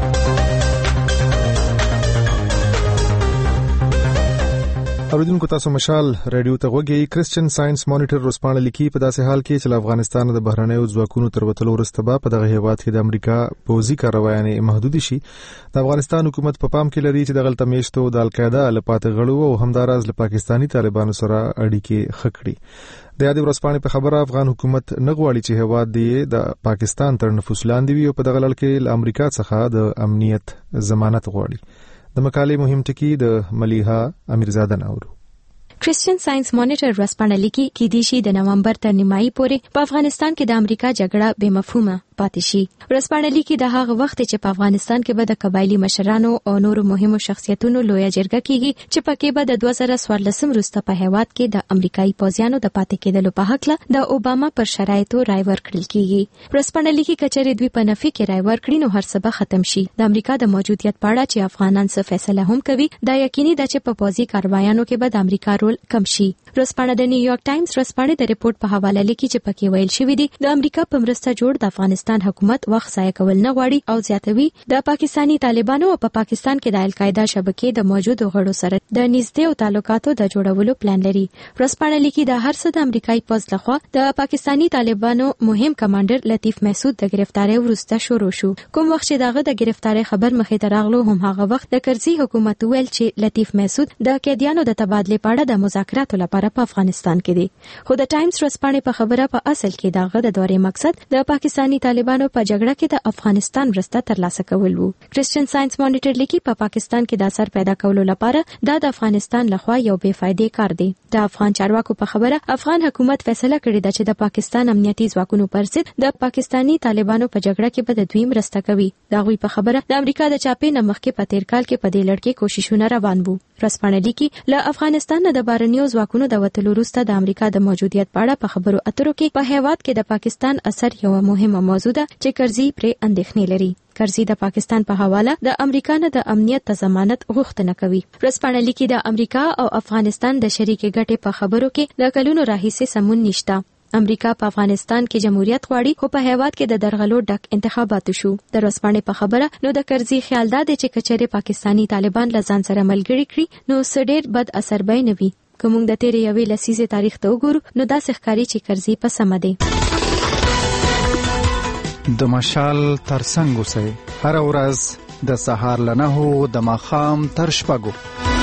اوریدونکو تاسو مشال رادیو ته غوږی. کرسچن ساينس مانیټر روسپانه لیکي په داسې حال کې چې افغانستان د بهرنیو ځواکونو تر وتلو وروسته به په دغه هیواد کې د امریکا پوځي کاروایانې محدود شي. د افغانستان حکومت په پام کې لري چې د غلطه میشتو د القاعده لپاره غړو او همداراز له پاکستانی طالبانو سره اړیکې خکړي. د یادې ورځپاڼې په خبره افغان حکومت نه غواړي چې هیواد دی د پاکستان تر نفوذ لاندې وي او په دغه لړ کې له امریکا څخه د امنیت ضمانت غواړي. د مقالې مهم ټکی د ملیحه امیرزاده ناورو. کرسچن ساينس مانیټر ورځپاڼه لیکي کې د شي د نومبر تر نیمایي پورې په افغانستان کې د امریکا جګړه بې مفهومه پاتې شي. ورځپاڼه لیکي د هغه وخت چې په افغانستان کې به د قبایلی مشرانو او نورو مهمو شخصیتونو لویه جرګه کیږي چې پکې به د دوه زره څوارلسم وروسته په هیواد کې د امریکایي پوځیانو د پاتې کېدلو په حق له د اوباما پر شرایطو رای ورکړل کیږي. ورځپاڼه لیکي کچېرې دوی په نفي کې رای ورکړي نو هر څه به ختم شي. د امریکا د موجودیت په اړه چې افغانان څه فیصله هم کوي دا یقیني ده چې په پوځي کاروایانو کې به د امریکا رول کم شي. ورځپاڼه د نیویارک ټایمز ورځپاڼې د ریپورت په حواله لیکي چې پکې ویل شوی دی د امریکا په مرسته جوړ د افغانستان حکومت وخت ضایع کول نه غواړي او زیاتوي د پاکستانی طالبانو او په پاکستان کې د القاعده شبکې د موجودو غړو سره د نږدې او تعلقاتو د جوړولو پلان لري. ورځپاڼه لیکي د هر څه د امریکایي پوځ لخوا د پاکستانی طالبانو مهم کمانډر لطیف محسود د گرفتاری وروسته شروع شو. کوم وخت چې دغه د گرفتاری خبر مخې ته راغلو هم هغه وخت د کرزي حکومت ویل چې لطیف محسود د قیدیانو د تبادله په اړه د مذاکراتو لپاره په افغانستان کې دی. خو د ټایمز ورځپاڼې په خبره په اصل کې دغه د دورې مقصد د پاکستانی طالبانو په جګړه کې د افغانستان مرسته ترلاسه کول وو. کرسچن ساينس مانیټر لیکي په پاکستان کې د اثر پیدا کولو لپاره دا د افغانستان لخوا یو بے فایده کار دی. د افغان چارواکو په خبره افغان حکومت فیصله کړې ده چې د پاکستان امنیتي ځواکونو پر ضد د پاکستانی طالبانو په جګړه کې به د دوی مرسته کوي. د غوي په خبره د امریکا د چاپې نه مخکې په تیر کال کې په دې لړ کې کوششونه روان وو. ورځپاڼه لیکي له افغانستان نه د بهرنیو ځواکونو د وتلو وروسته د امریکا د موجودیت په اړه په خبرو اترو کې په هیواد کې د پاکستان اثر یو مهمه موضوع ده چې کرزي پرې اندېښنې لري. کرزي د پاکستان په حواله د امریکا نه د امنیت ضمانت غوښتنه کوي. ورځپاڼه لیکي د امریکا او افغانستان د شریک ګټې په خبرو کې د کلونو راهیسې سمون نشته. امریکا په افغانستان کې جمهوریت غواړي خو په هیواد کې د درغلو ډک انتخابات شو. د ورځپاڼې په خبره نو د کرزي خیال دا دی چې کچېرې پاکستانی طالبان له ځان سره ملګري کړي نو سډیر بد اثر به نه وي. کومه د تیرې یوې لسیزې تاریخ ته وګورو نو دا ښکاري چې کرزي په سم دی. د مشال ترڅنګ اوسئ هر ورځ د سهار له نهو د ماښام تر شپږو.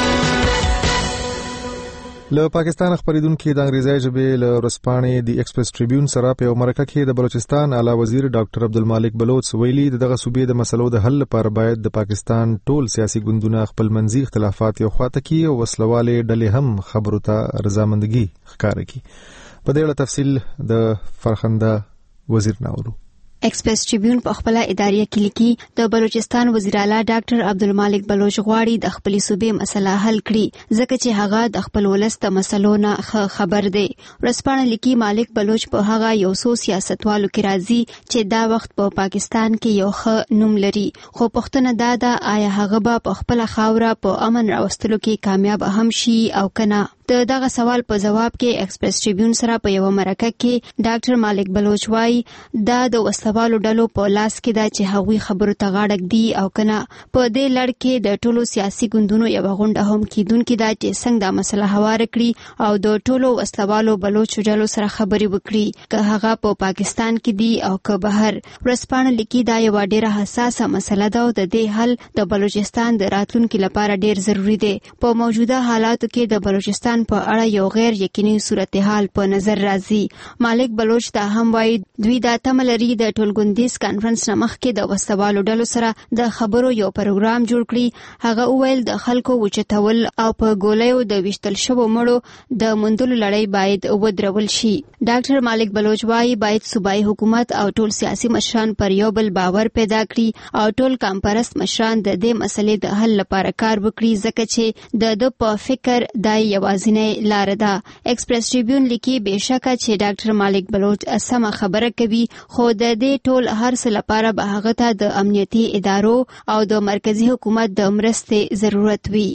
له پاکستان خبرېدونکو د انګریزي ژبې له ورځپاڼې دی ایکسپریس ټریبیون سره په مرکه کې د بلوچستان اعلی وزیر ډاکټر عبدالمالک بلوچ ویلي دغه صوبې د مسلو د حل لپاره باید د پاکستان ټول سیاسي ګوندونه خپل منځي اختلافات یو خواته کړي او وسلواله ډلې هم خبرو ته رضامندګي ښکاره کړي. په دې اړه تفصیل د فرخنده وزیر ناورو. ایکسپریس ټریبیون په خپل اداري کې لیکي د بلوچستان وزیر اعلی ډاکټر عبدالمالک بلوچ غواړي د خپل صوبې مسله حل کړي ځکه چې هغه د خپل ولست مسلو نه خبر دی. ورځپاڼه لیکي مالک بلوچ په هغه یو څو سیاستوالو کې راځي چې دا وخت په پاکستان کې یو ښه نوم لري خو پوښتنه دا ده آیا هغه به په خپل خاوره په امن راوستلو کې کامیاب هم شي او کنه. د دغه سوال په جواب کې ایکسپریس ټریبیون سره په یو مرکه کې ډاکټر مالک بلوچ وايي دا د وسوالو ډلو په لاس کې دا چې هغوی خبرو ته غاړه ږدي او کنه په دې لړ کې د ټولو سیاسي ګوندونو یو غونډه هم کیدونکې ده چې څنګه دا مسله هوار کړي او د ټولو وسوالو بلوچ ډلو سره خبرې وکړي که هغه په پاکستان کې دي او که بهر. ورسپانه لیکي دا یو ډیره حساسه مسله ده او د دې حل د بلوچستان د راتلونکو لپاره ډیر ضروری دی. په موجوده حالاتو کې د بلوچستان په اړه یو غیر یقیني صورتحال په نظر راځي. مالک بلوچ دا هم وایي دوی دا تمه لري د ټولګوندیز کانفرنس نه مخکې د وسوالو ډلو سره د خبرو یو پروګرام جوړ کړي. هغه وویل د خلکو وچتول او په ګولیو د ویشتل شوو مړو د موندلو لړۍ باید ودرول شي. ډاکټر مالک بلوچ وايي باید صوبایي حکومت او ټول سیاسي مشران پر یو بل باور پیدا کړي او ټول کامپرست مشران د دې مسلې د حل لپاره کار وکړي ځکه چې د د په فکر دای یوازینۍ لار ده. ایکسپریس ټریبیون لیکي بهشکه چې ډاکټر مالک بلوچ سمه خبره کوي خو د دې ټول هر څه لپاره به هغه ته د امنیتي ادارو او د مرکزی حکومت د مرستې ضرورت وي.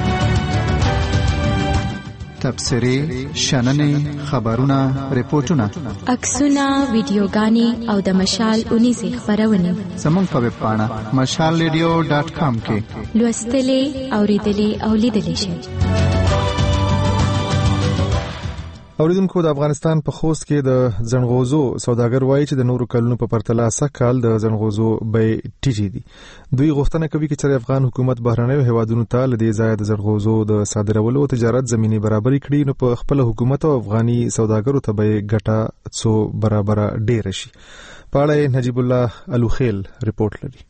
تبصرې، شننې، خبرونه، ریپورتونه، عکسونه، ویډیوګانې او د مشال اونیزې خبرونه زموږ په ویب پاڼه مشال ریډیو ډاټ کام کې لوستلې، اوریدلې او لیدلې شئ. اوریدونکو د افغانستان په خوست کې د زنغوزو سوداګر وایي چې د نورو کلونو په پرتله سږکال د زنغوزو بیې ټیټې دي. دوی غوښتنه کوي چې افغان حکومت بهرنیو هیوادونو ته له دې ځایه د زنغوزو د صادرولو او تجارت زمینه برابرې کړي نو په خپل حکومت او افغاني سوداګرو ته به ګټه څو برابر ډیر شي. په اړه نجیب الله الوخیل ریپورت لري.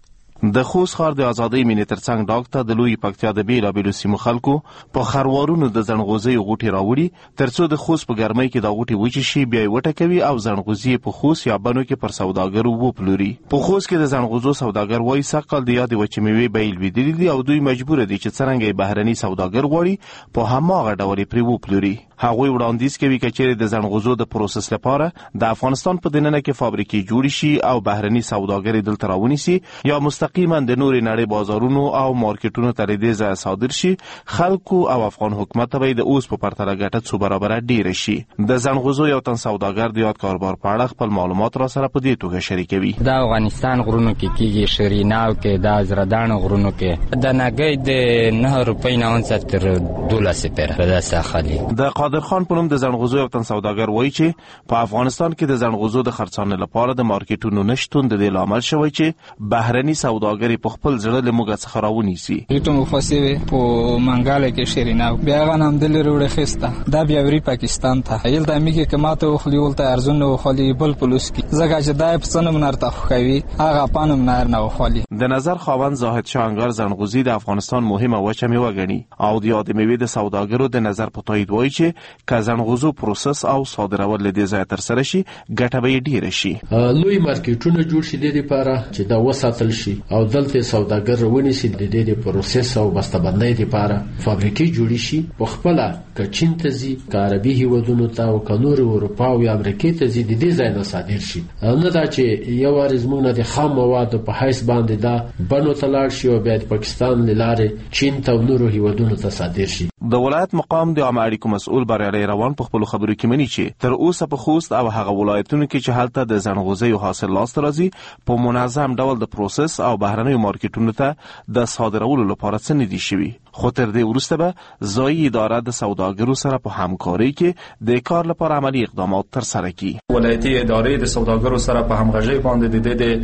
د خوست ښار د ازادۍ مینې ترڅنګ ډاکټر د لوی پکتیا د بیلابیلو سیمو خلکو په خروارونو د زنغوزي غوټي راوړي ترڅو د خوست په ګرمۍ کې دا غوټي وچی شي بیا وټکوي او زنغوزي په خوست یا بنو کې پر سوداګرو وپلوري. په خوست کې د زنغوزو سوداګر وایي سقل د یاد وچې میوې بیل ویدلې دي او دوی مجبور دي چې څنګه بهرني سوداګر غواړي په هماغه ډول پرې وپلوري. هغوی وړاندیز کوي چې د زنغوزو د پروسس لپاره د افغانستان په دننه کې فابریکې جوړې شي او بهرني سوداګر دلته راونیسي یا مستقیما د نورې نړۍ بازارونو او مارکیټونو ته د ځای صادر شي. خلکو او افغان حکومت ته د اوس په پرتله ګټه څو برابر ډیر شي. د زنغوزو یو تن سوداګر د یاد کاروبار په اړه خپل معلومات را سره په دې توګه شریکوي. د افغانستان غرونو کې کیږي، شریناو کې، د زردان غرونو کې د نګۍ د نه روپۍ نه ونڅ تر دولس پر په داخلي. د قادر خان په نوم د زنغوزو یو تن سوداګر وایي چې په افغانستان کې د زنغوزو د خرڅلاو لپاره د مارکیټونو نشټون د دې لامل شوی چې بهرني سوداګر په خپل ځړه له موږ څخه راونیسي. ریټو مفاسوي په منګاله کې شیریناو بیا غنم د لري خسته دا بیا وری پاکستان ته هیل د امریکا کماته خلیول ته ارزونه خلی بل پلوس کی زګه چې دای په څنګه منارته خوي هغه پانم نار نه خلی. د نظر خاوند زاهد شانګر زنغوزي د افغانستان مهمه وچه میوه غني او د یاد میوه د سوداګرو د نظر په تایید وایي چې که زنغوزو پروسس او صادرول له دې ځای تر سره شي ګټه به ډیره شي. لوی مارکیټونه جوړ شي د لپاره چې دا وساتل شي او دلته سوداګر ونیسي د دې پروسس او بسته‌بندۍ لپاره فابریکې جوړې شي په خپل کچین ته زی عربي هیوادونو ته او کنور اروپا او امریکا ته زی د دې ځای نه صادر شي. نه دا چې یو ورځ موږ نه د خام مواد په حیث باندې دا بنو تلاړ شي او بیا د پاکستان لاره چین ته نورو هیوادونو ته صادر شي. د ولایت مقام د عامه اړیکو مسؤل بریالي روان په خپل خبرو کې مني چې تر اوسه په خوست او هغه ولایتونو کې چې حالت د زنغوزي حاصل لاس راځي په منظم ډول د پروسس او بهرنیو مارکیټونو ته د صادرولو لپاره څه نه دي شوي. خو تر دې وروسته به ځایي اداره د سوداګرو سره په همکارۍ کې د کار لپاره عملی اقدامات تر سره کړي. ولایتي ادارې د سوداګرو سره په همغږۍ باندې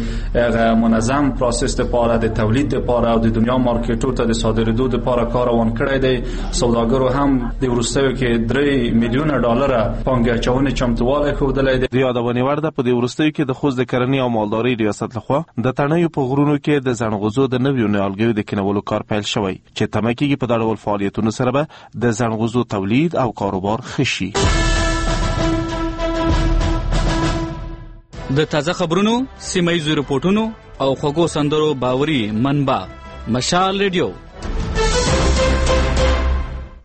د دې منظم پروسس لپاره د تولید لپاره او د دنیا مارکیټونو ته د صادرېدو لپاره کار روان کړی دی. سوداګرو هم د وروستیو کې درې میلیون ډالر پانګه اچونې چمتووالی ښودلی دی. د یادونې وړ ده په دې وروستیو کې د خوست د کرنې او مالدارۍ ریاست لخوا د تڼیو په غرونو کې د زنغوزو د نویو نیالګیو د کینولو کار پیل شوی چې تمه کېږي په دا ډول فعالیتونو سره به د زنغوزو تولید او کاروبار ښه شي. د تازه خبرونو، سیمه ییزو رپورټونو او خوږو سندرو باوري منبع مشال ریډیو.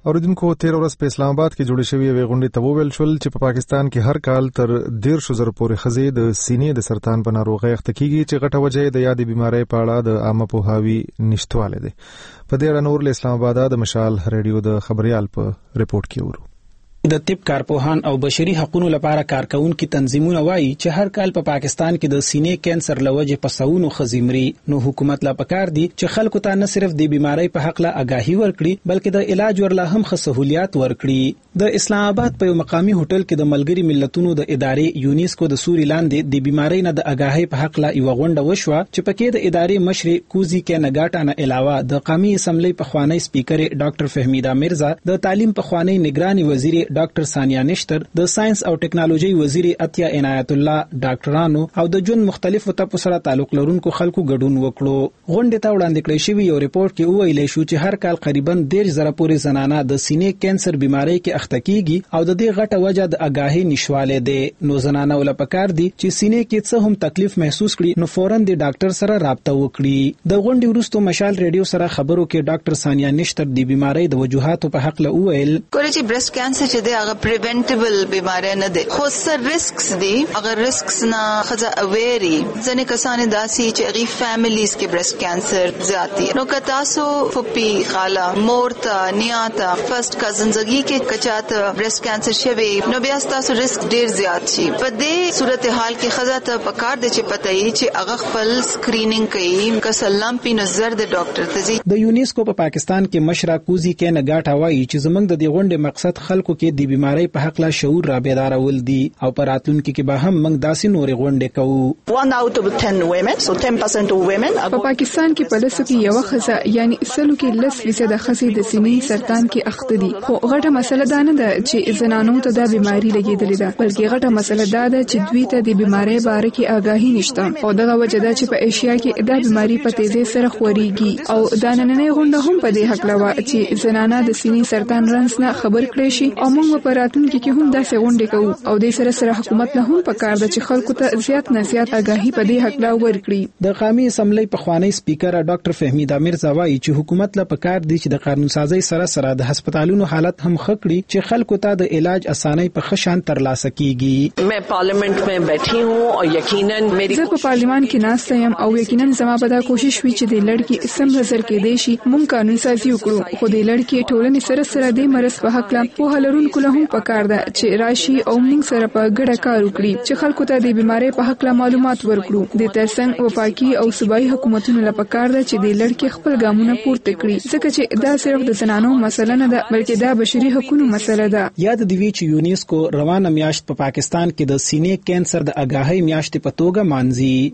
اوریدونکو تیر ورځ په اسلام آباد کې جوړې شوې یوې غونډې ته وویل شول چې په پاکستان کې هر کال تر دیرشو زره پورې ښځې د سینې د سرطان په ناروغۍ اخته کیږي چې غټه وجه یې د یادې بیمارۍ په اړه د عامه پوهاوي نشتوالی دی. په دې اړه نور له اسلام آباد د مشال ریډیو د خبريال په ریپورت کې ورو. د طب کارپوهان او بشري حقوقو لپاره کارکونکو تنظیمونه وایي چې هر کال په پاکستان کې د سینې کانسر لوجه په سونو خزیمري. نو حکومت لا پکار دي چې خلکو ته نه صرف د بیماری په حق لا آگاهي ورکړي بلکې د علاج ورلا هم ښه سہولیات ورکړي. د اسلام آباد په یو مقامی هوټل کې د ملګری ملتونو د ادارې یونیسکو د سوري لاندې د بیماری نه د آگاهي په حق لا یو غونډه وشوه چې پکې د ادارې مشر کوزي کې نګاټا نه علاوه د قومي اسمبلی په خوانی سپیکر ډاکټر فهمیدا مرزا، د تعلیم په خوانی نگرانی وزیر ډاکټر ثانیه نشتر، د ساينس او ټکنالوژي وزیر اتیا عنایت الله، ډاکټرانو او د جون مختلفو ټاپو سره تعلق لرونکو خلکو ګډون وکړو. غونډه ته وړاندې کړی شوی یو ریپورت کې ویل شو چې هر کال قریبا ډیر زره پورې زنانه د سینې کانسر بیماری کې اخته کیږي او د دې غټه وجه د آگاهی نشواله ده. نو زنانه ول پکار دي چې سینې کې څه هم تکلیف محسوس کړي نو فورن د ډاکټر سره رابطه وکړي. د غونډې وروسته مشال ریډیو سره خبرو کې ډاکټر ثانیه نشتر د بیماری د وجوهاتو په حق له ویل کولی چې برست کانسر چې دی هغه پریونټیبل بیماری نه دی خو سر ریسکس دي. اگر ریسکس نه خزه اویری ځنه کسان داسي چې غي فیملیز کې برست کانسر زیاتی نو که تاسو فپی خاله مورتا نیاتا فرست کزنزګي کې کچاته برست کانسر شوی نو بیا تاسو ریسک ډیر زیات شي. په دې صورتحال کې خزه ته پکار دي چې پته یې چې هغه خپل سکرینینګ کوي کسلام په نظر د ډاکټر ته ځي. د یونیسکو په پاکستان کې مشره کوزي کې نګاټا وایي چې زمنګ د دې غونډې مقصد خلکو کې د بیماری په حق لا شعور را بیدارول دي او پراتونکو کې به هم موږ داسې نورې غونډې کوو. one out of ten women so ten percent of women په پاکستان کې په لسو کې یو خزه یعنی سلو کې لس فیصد خزې د سینې سرطان کې اخته دي. خو غټه مسله دا نه ده چې زنانو ته د بیماری لګیدلې ده بلکې غټه مسله دا ده چې دوی ته د بیماری باره کې آگاهی نشته او دغه وجه ده چې په ایشیا کې د بیماری په تیزی سره خوريږي او د نننۍ غونډه هم په دې حق لوا چې زنانه د سینې سرطان رنځ نه خبر کړي شي او موږ په راتلونکي کې هم داسې غونډې کوو او د سره سره حکومت له هم پکار ده چې خلکو ته زیات نه زیات آگاهی په دې حق لا ورکړي. د قومي اسمبلی په خوانی سپیکر ډاکټر فهمیدا مرزا وایي چې حکومت له پکار دي چې د قانون سازي سره سره د هسپتالونو حالت هم خکړي چې خلکو ته د علاج اسانۍ په خشان ترلاسه کیږي. मैं पार्लियामेंट में बैठी हूं और यकीनन मेरी زه په پارلیمان کې ناسته یم او یقینا زما به دا کوشش وي چې د لړکی سم نظر کې دی شي مونږ قانون سازي وکړو خو د لړکی ټولنې سره سره د مرز په حق لا په هلرونکو له هم پکار ده چې راشي او موږ سره په ګډه کار وکړي چې خلکو ته د بیماری په حق لا معلومات ورکړو. د ترڅنګ وفاقي او صوبایي حکومتونو له پکار ده چې د لړکی خپل ګامونه پورته کړي ځکه چې دا صرف د زنانو مسله نه ده بلکې دا بشري حقوقو مسله ده. یاد دی وی چې یونیسکو روانه میاشت په پاکستان کې د سینې کانسر د آگاهی میاشت په توګه مانځي.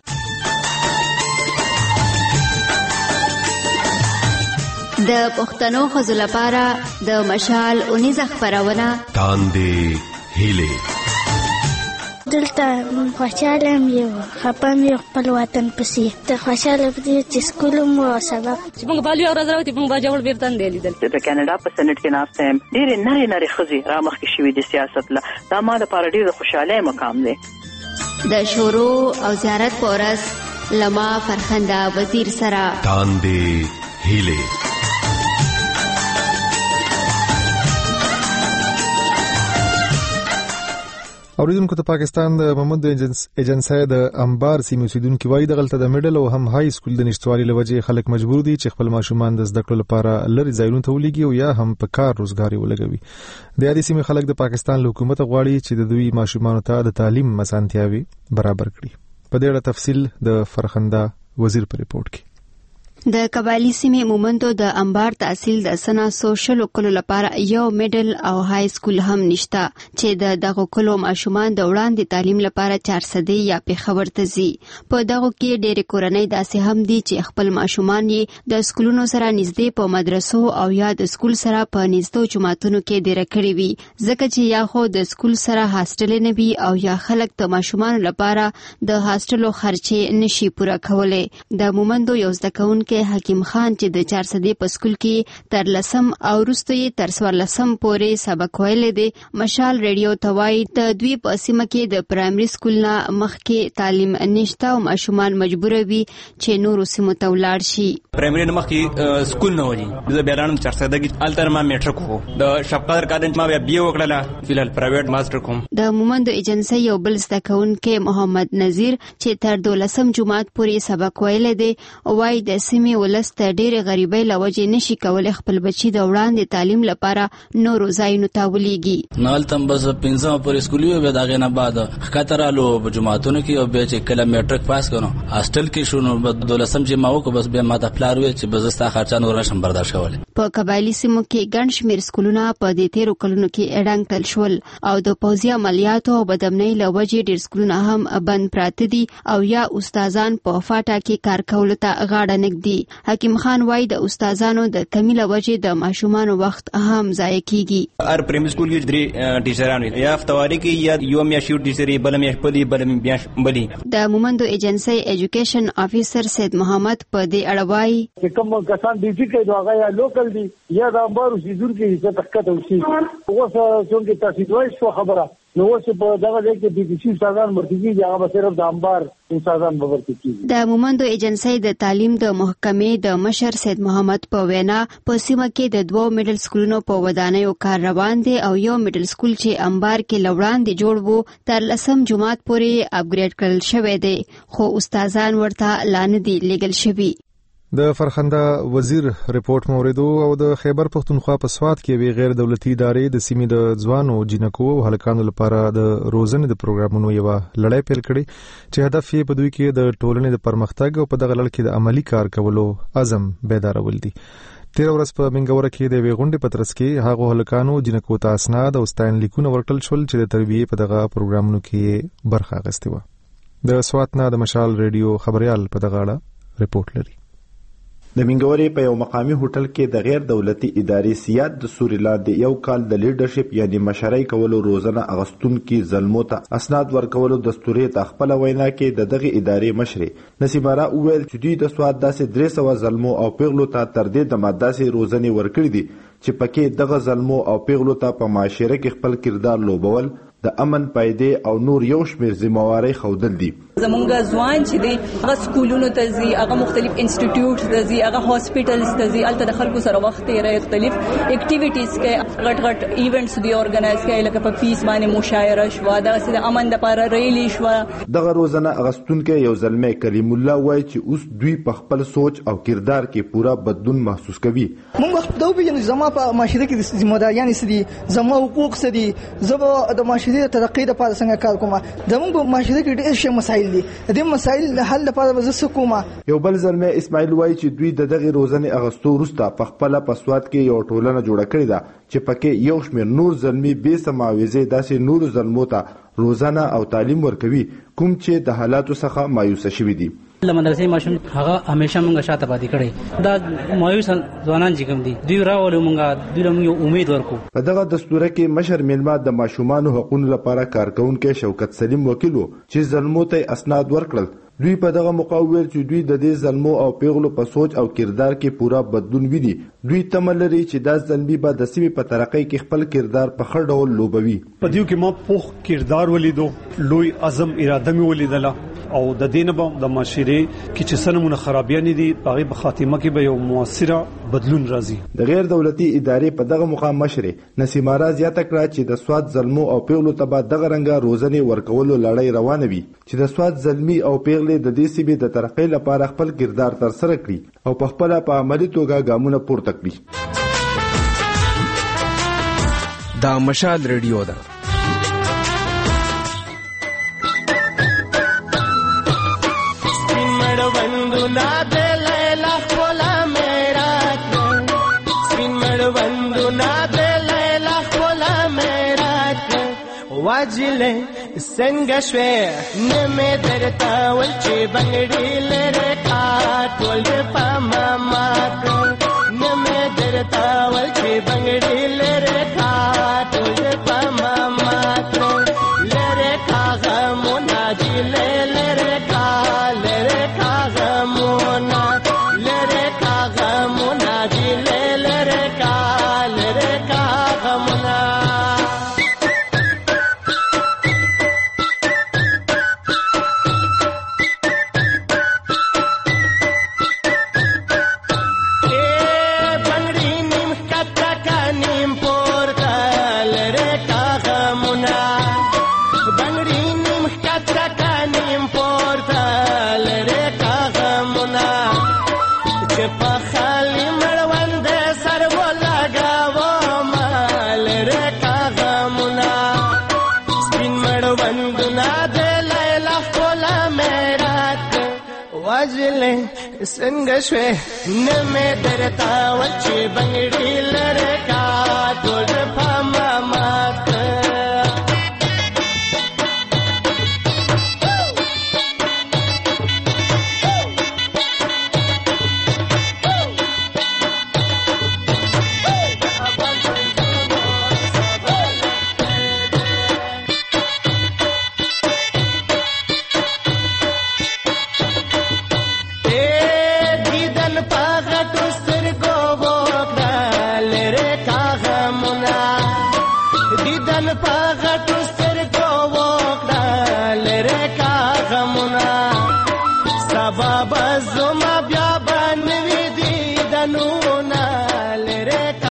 د پښتنو خزو لپاره د مشال اونیزه خبرونه تاندې هیله دلته خوشاله یو خپم یو خپل وطن پسې ته خوشاله پدې چې سکول مو سبق چې موږ بالي اورځ راوتی موږ باجوړ بیرتن دی لیدل. د کاناډا په سېنات کې ناسته هم ډېر نری نری خزي را مخ کې شوې د سیاست له دا مال لپاره ډېر خوشاله مقام دی. د شورو او زیارت پورس لما فرخنده وزیر سره تاندې هیله. اوریدونکو ته پاکستان د محمد ایجنسی د انبار سیمې اوسیدونکو وایي د غلطه د میډل او هم های سکول د نشټوالي لوجه خلک مجبور دي چې خپل ماشومان د زده کړو لپاره لري ځایونو ته ولېږي او یا هم په کار روزګار ولګوي. د یادې سیمې خلک د پاکستان له حکومت غواړي چې د دوی ماشومان ته د تعلیم اسانتیاوي برابر کړي. په دې اړه تفصیل د فرخنده وزیر په ریپورت کې. د قبایلی سیمې مومندو د انبار تحصیل د سنا سوشل کولو لپاره یو میډل او های سکول هم نشته چې د دغه کولو ماشومان د وړاندې تعلیم لپاره چارسدي یا پیښور ته ځي. په دغه کې ډېر کورنۍ داسې هم دي چې خپل ماشومان یې د سکولونو سره نږدې په مدرسو او یا د سکول سره په نږدې جماعتونو کې ډېر کړي وي ځکه چې یا خو د سکول سره هاستل نه وي او یا خلک د ماشومان لپاره د هاستلو خرچې نشي پوره کولای. د مومندو یو زده کوونکی ښوونکی حکیم خان چې د چارسدې په سکول کې تر لسم او وروسته یې تر څوارلسم پورې سبق ویلی دی، مشال ریډیو ته وایي د دوی په سیمه کې د پرایمري سکول نه مخکې تعلیم نشته او ماشومان مجبوره وي چې نورو سیمو ته ولاړ شي. پرایمري نه مخکې سکول نه وي، زه بیا لاړم چارسده کې، هلته ما میټرک وکړو، د شفقدر کالج ما بیا بي اے وکړله، فلحال پرایویټ ماسټر کوم. د مومندو ایجنسۍ یو بل زده کوونکی محمد نذیر چې تر دولسم جماعت پورې سبق ویلی دی وایي د سیمې ولس د ډېرې غریبۍ له وجې نشي کولی خپل بچي د وړاندې تعلیم لپاره نورو ځایونو ته ولیږي. نو هلته هم بس پنځمه پورې سکول وي، بیا د هغې نه بعد ښکته رالو په جوماتونو کې، او بیا چې کله میټرک پاس کړو هاسټل کې شو، نو دولسم چې ما وکړو بس بیا ما ته پلار وویل چې بس زه ستا خرچه نور نشم برداشت کولی. په قبایلي سیمو کې ګڼ شمېر سکولونه په دې تېرو کلونو کې ړنګ تل شول او د پوځي عملیاتو او بدامنۍ له وجې ډېر سکولونه هم بند پراته دي او یا استادان په فاټا کې کار کولو ته غاړه نږدي. حکیم خان وایي د استادانو د کمي له وجې د ماشومانو وخت هم ضایع کیږي. هر پرایمري سکول کې درې ټیچران وي، یا هفتواري کې یا یو میاشت یو ټیچر وي، بله میاشت بلې بله میاشت بلې. د مومندو ایجنسۍ ایجوکیشن افیسر سید محمد په دې اړه وایي چې کوم کسان ډیوټي کوي نو هغه یا لوکل دي یا د امبار اوسېدونکي دي، څه تښکته اوسېږي. اوس څنګه تاسو دوی شو خبره نو اوس په دغه ځای کې بي بي سي استادان ورته کېږي، هغه به صرف د امبار استادان به ورته کېږي. د مومندو ایجنسۍ د تعلیم د محکمې د مشر سید محمد په وینا په سیمه کې د دوو میډل سکولونو په ودانیو کار روان دی او یو میډل سکول چې امبار کې له وړاندې جوړ و تر لسم جماعت پورې اپګریډ کړل شوی دی، خو استادان ورته لا نه دي لیږل شوي. د فرخنده وزیر رپورت موریدو او د خیبر پختونخوا په سوات کې وی غیر دولتي ادارې د سیمې د ځوانو جنکو او هلکانو لپاره د روزنې د پروګرامونو یو لړۍ پیل کړي چې هدف یې په دوی کې د ټولنې د پرمختګ او په دغه لړ کې د عملی کار کولو عزم بیدارول دي. تیر ورځ په منګوره کې د وی غونډې پترس کې هغه هلکانو جنکو ته اسناد او ستاین لیکونه ورکړل شول چې د تربیې په دغه پروګرامونو کې برخه اخیستې وه. د سوات نه د مشال ریډیو خبريال په دغه اړه رپورت لري. د منګورې په یو مقامی هوټل کې د غیر دولتي ادارې سیاد د سوري لاندې یو کال د لیډرشپ یعنی مشرۍ کولو روزنه اغستونکو زلمو ته اسناد ورکولو دستوري ته خپل وینا کې د دغه ادارې مشرې نصیبارا وویل چې دوی د سواد داسې درې سوه زلمو او پیغلو ته تر دې د ماداسې روزنې ورکړي دي چې پکې دغه زلمو او پیغلو ته په معاشره کې خپل کردار لوبول، د امن پایدې او نور یو شمیر ذمہواری خودل دي. زمونږ ځوان چې دی هغه سکولونو ته ځي، هغه مختلف انسټیټیوټس ته ځي، هغه هاسپټلز ته ځي، هلته د خلکو سره وخت تېروي، مختلف اکټیویټیز کوي، غټ غټ ایونټس دی ارګنایز کوي، لکه په پیس باندې مشاعره شوه، دغسې د امن دپاره ریلي شوه. دغه روزنه اغستونکی یو زلمی کریم الله وایي چې اوس دوی په خپل سوچ او کردار کې پوره بدلون محسوس کوي. موږ دا وپېژنو زما په معاشره کې د ذمهداریانې څه دي، زما حقوق څه دي، زه به د معاشرې د ترقۍ دپاره څنګه کار کوم. زموږ په معاشره کې ډېر ښه مسایل دي، د دې مسایل حل لپاره به زه څه کوم. یو بل زلمی اسماعیل وایي چې دوی د دغې روزنې اغستو وروسته په خپله په سوات کې یو ټولنه جوړه کړې ده چې پکې یو شمېر نور زلمي بې څه معاوضې داسې نورو زلمو ته روزنه او تعلیم ورکوي کوم چې د حالاتو څخه مایوسه شوي دي. د مدرسې ماشوم هغه همیشه مونږ شاته پاتې کړی، دا مایوس ځوانان چې کوم دي دوی راولو مونږ دوی له مونږ امید ورکو. په دغه دستوره کې مشر میلمه د ماشومانو حقوقو لپاره کارکونکي شوکت سلیم وکیل و چې زلمو ته اسناد ورکړل. دوی په دغه موقع ویل چې دوی د دې زلمو او پیغلو په سوچ او کردار کې پورا بدلون ویني. دوی تمه لري چې دا زلمي به د سیمې په ترقۍ کې خپل کردار په ښه ډول لوبوي. په دې کې ما پوخ کردار ولیدو، لوی عزم اراده مې ولیدله او د دینه به د معاشري کې چې سنمونه خرابیان دي هغه په خاتمه کې به یو موثره بدلون راځي. د غیر دولتي ادارې په دغه مقام مشر نسیمارا زیاته کړه چې د سواد زلمو او پیغلو ته به دغه رنګه روزنې ورکولو لړۍ روانه وي چې د سواد زلمي او پیغلې د دې سیمې د ترقۍ لپاره خپل کردار ترسره کړي او په خپل په عملي توګه ګامونه پورته کړي. دا مشال ریډیو ده. واجلې څنګه شوې نه مې درته ول چې بنګړي لره ټول په ماما نه مې درته ول چې بنګړي لره ټول په ماما لره کاغه مناجي لره کا لره کاغه منا لره څنګه شوې نه مې درتا ول چې بنګړي لره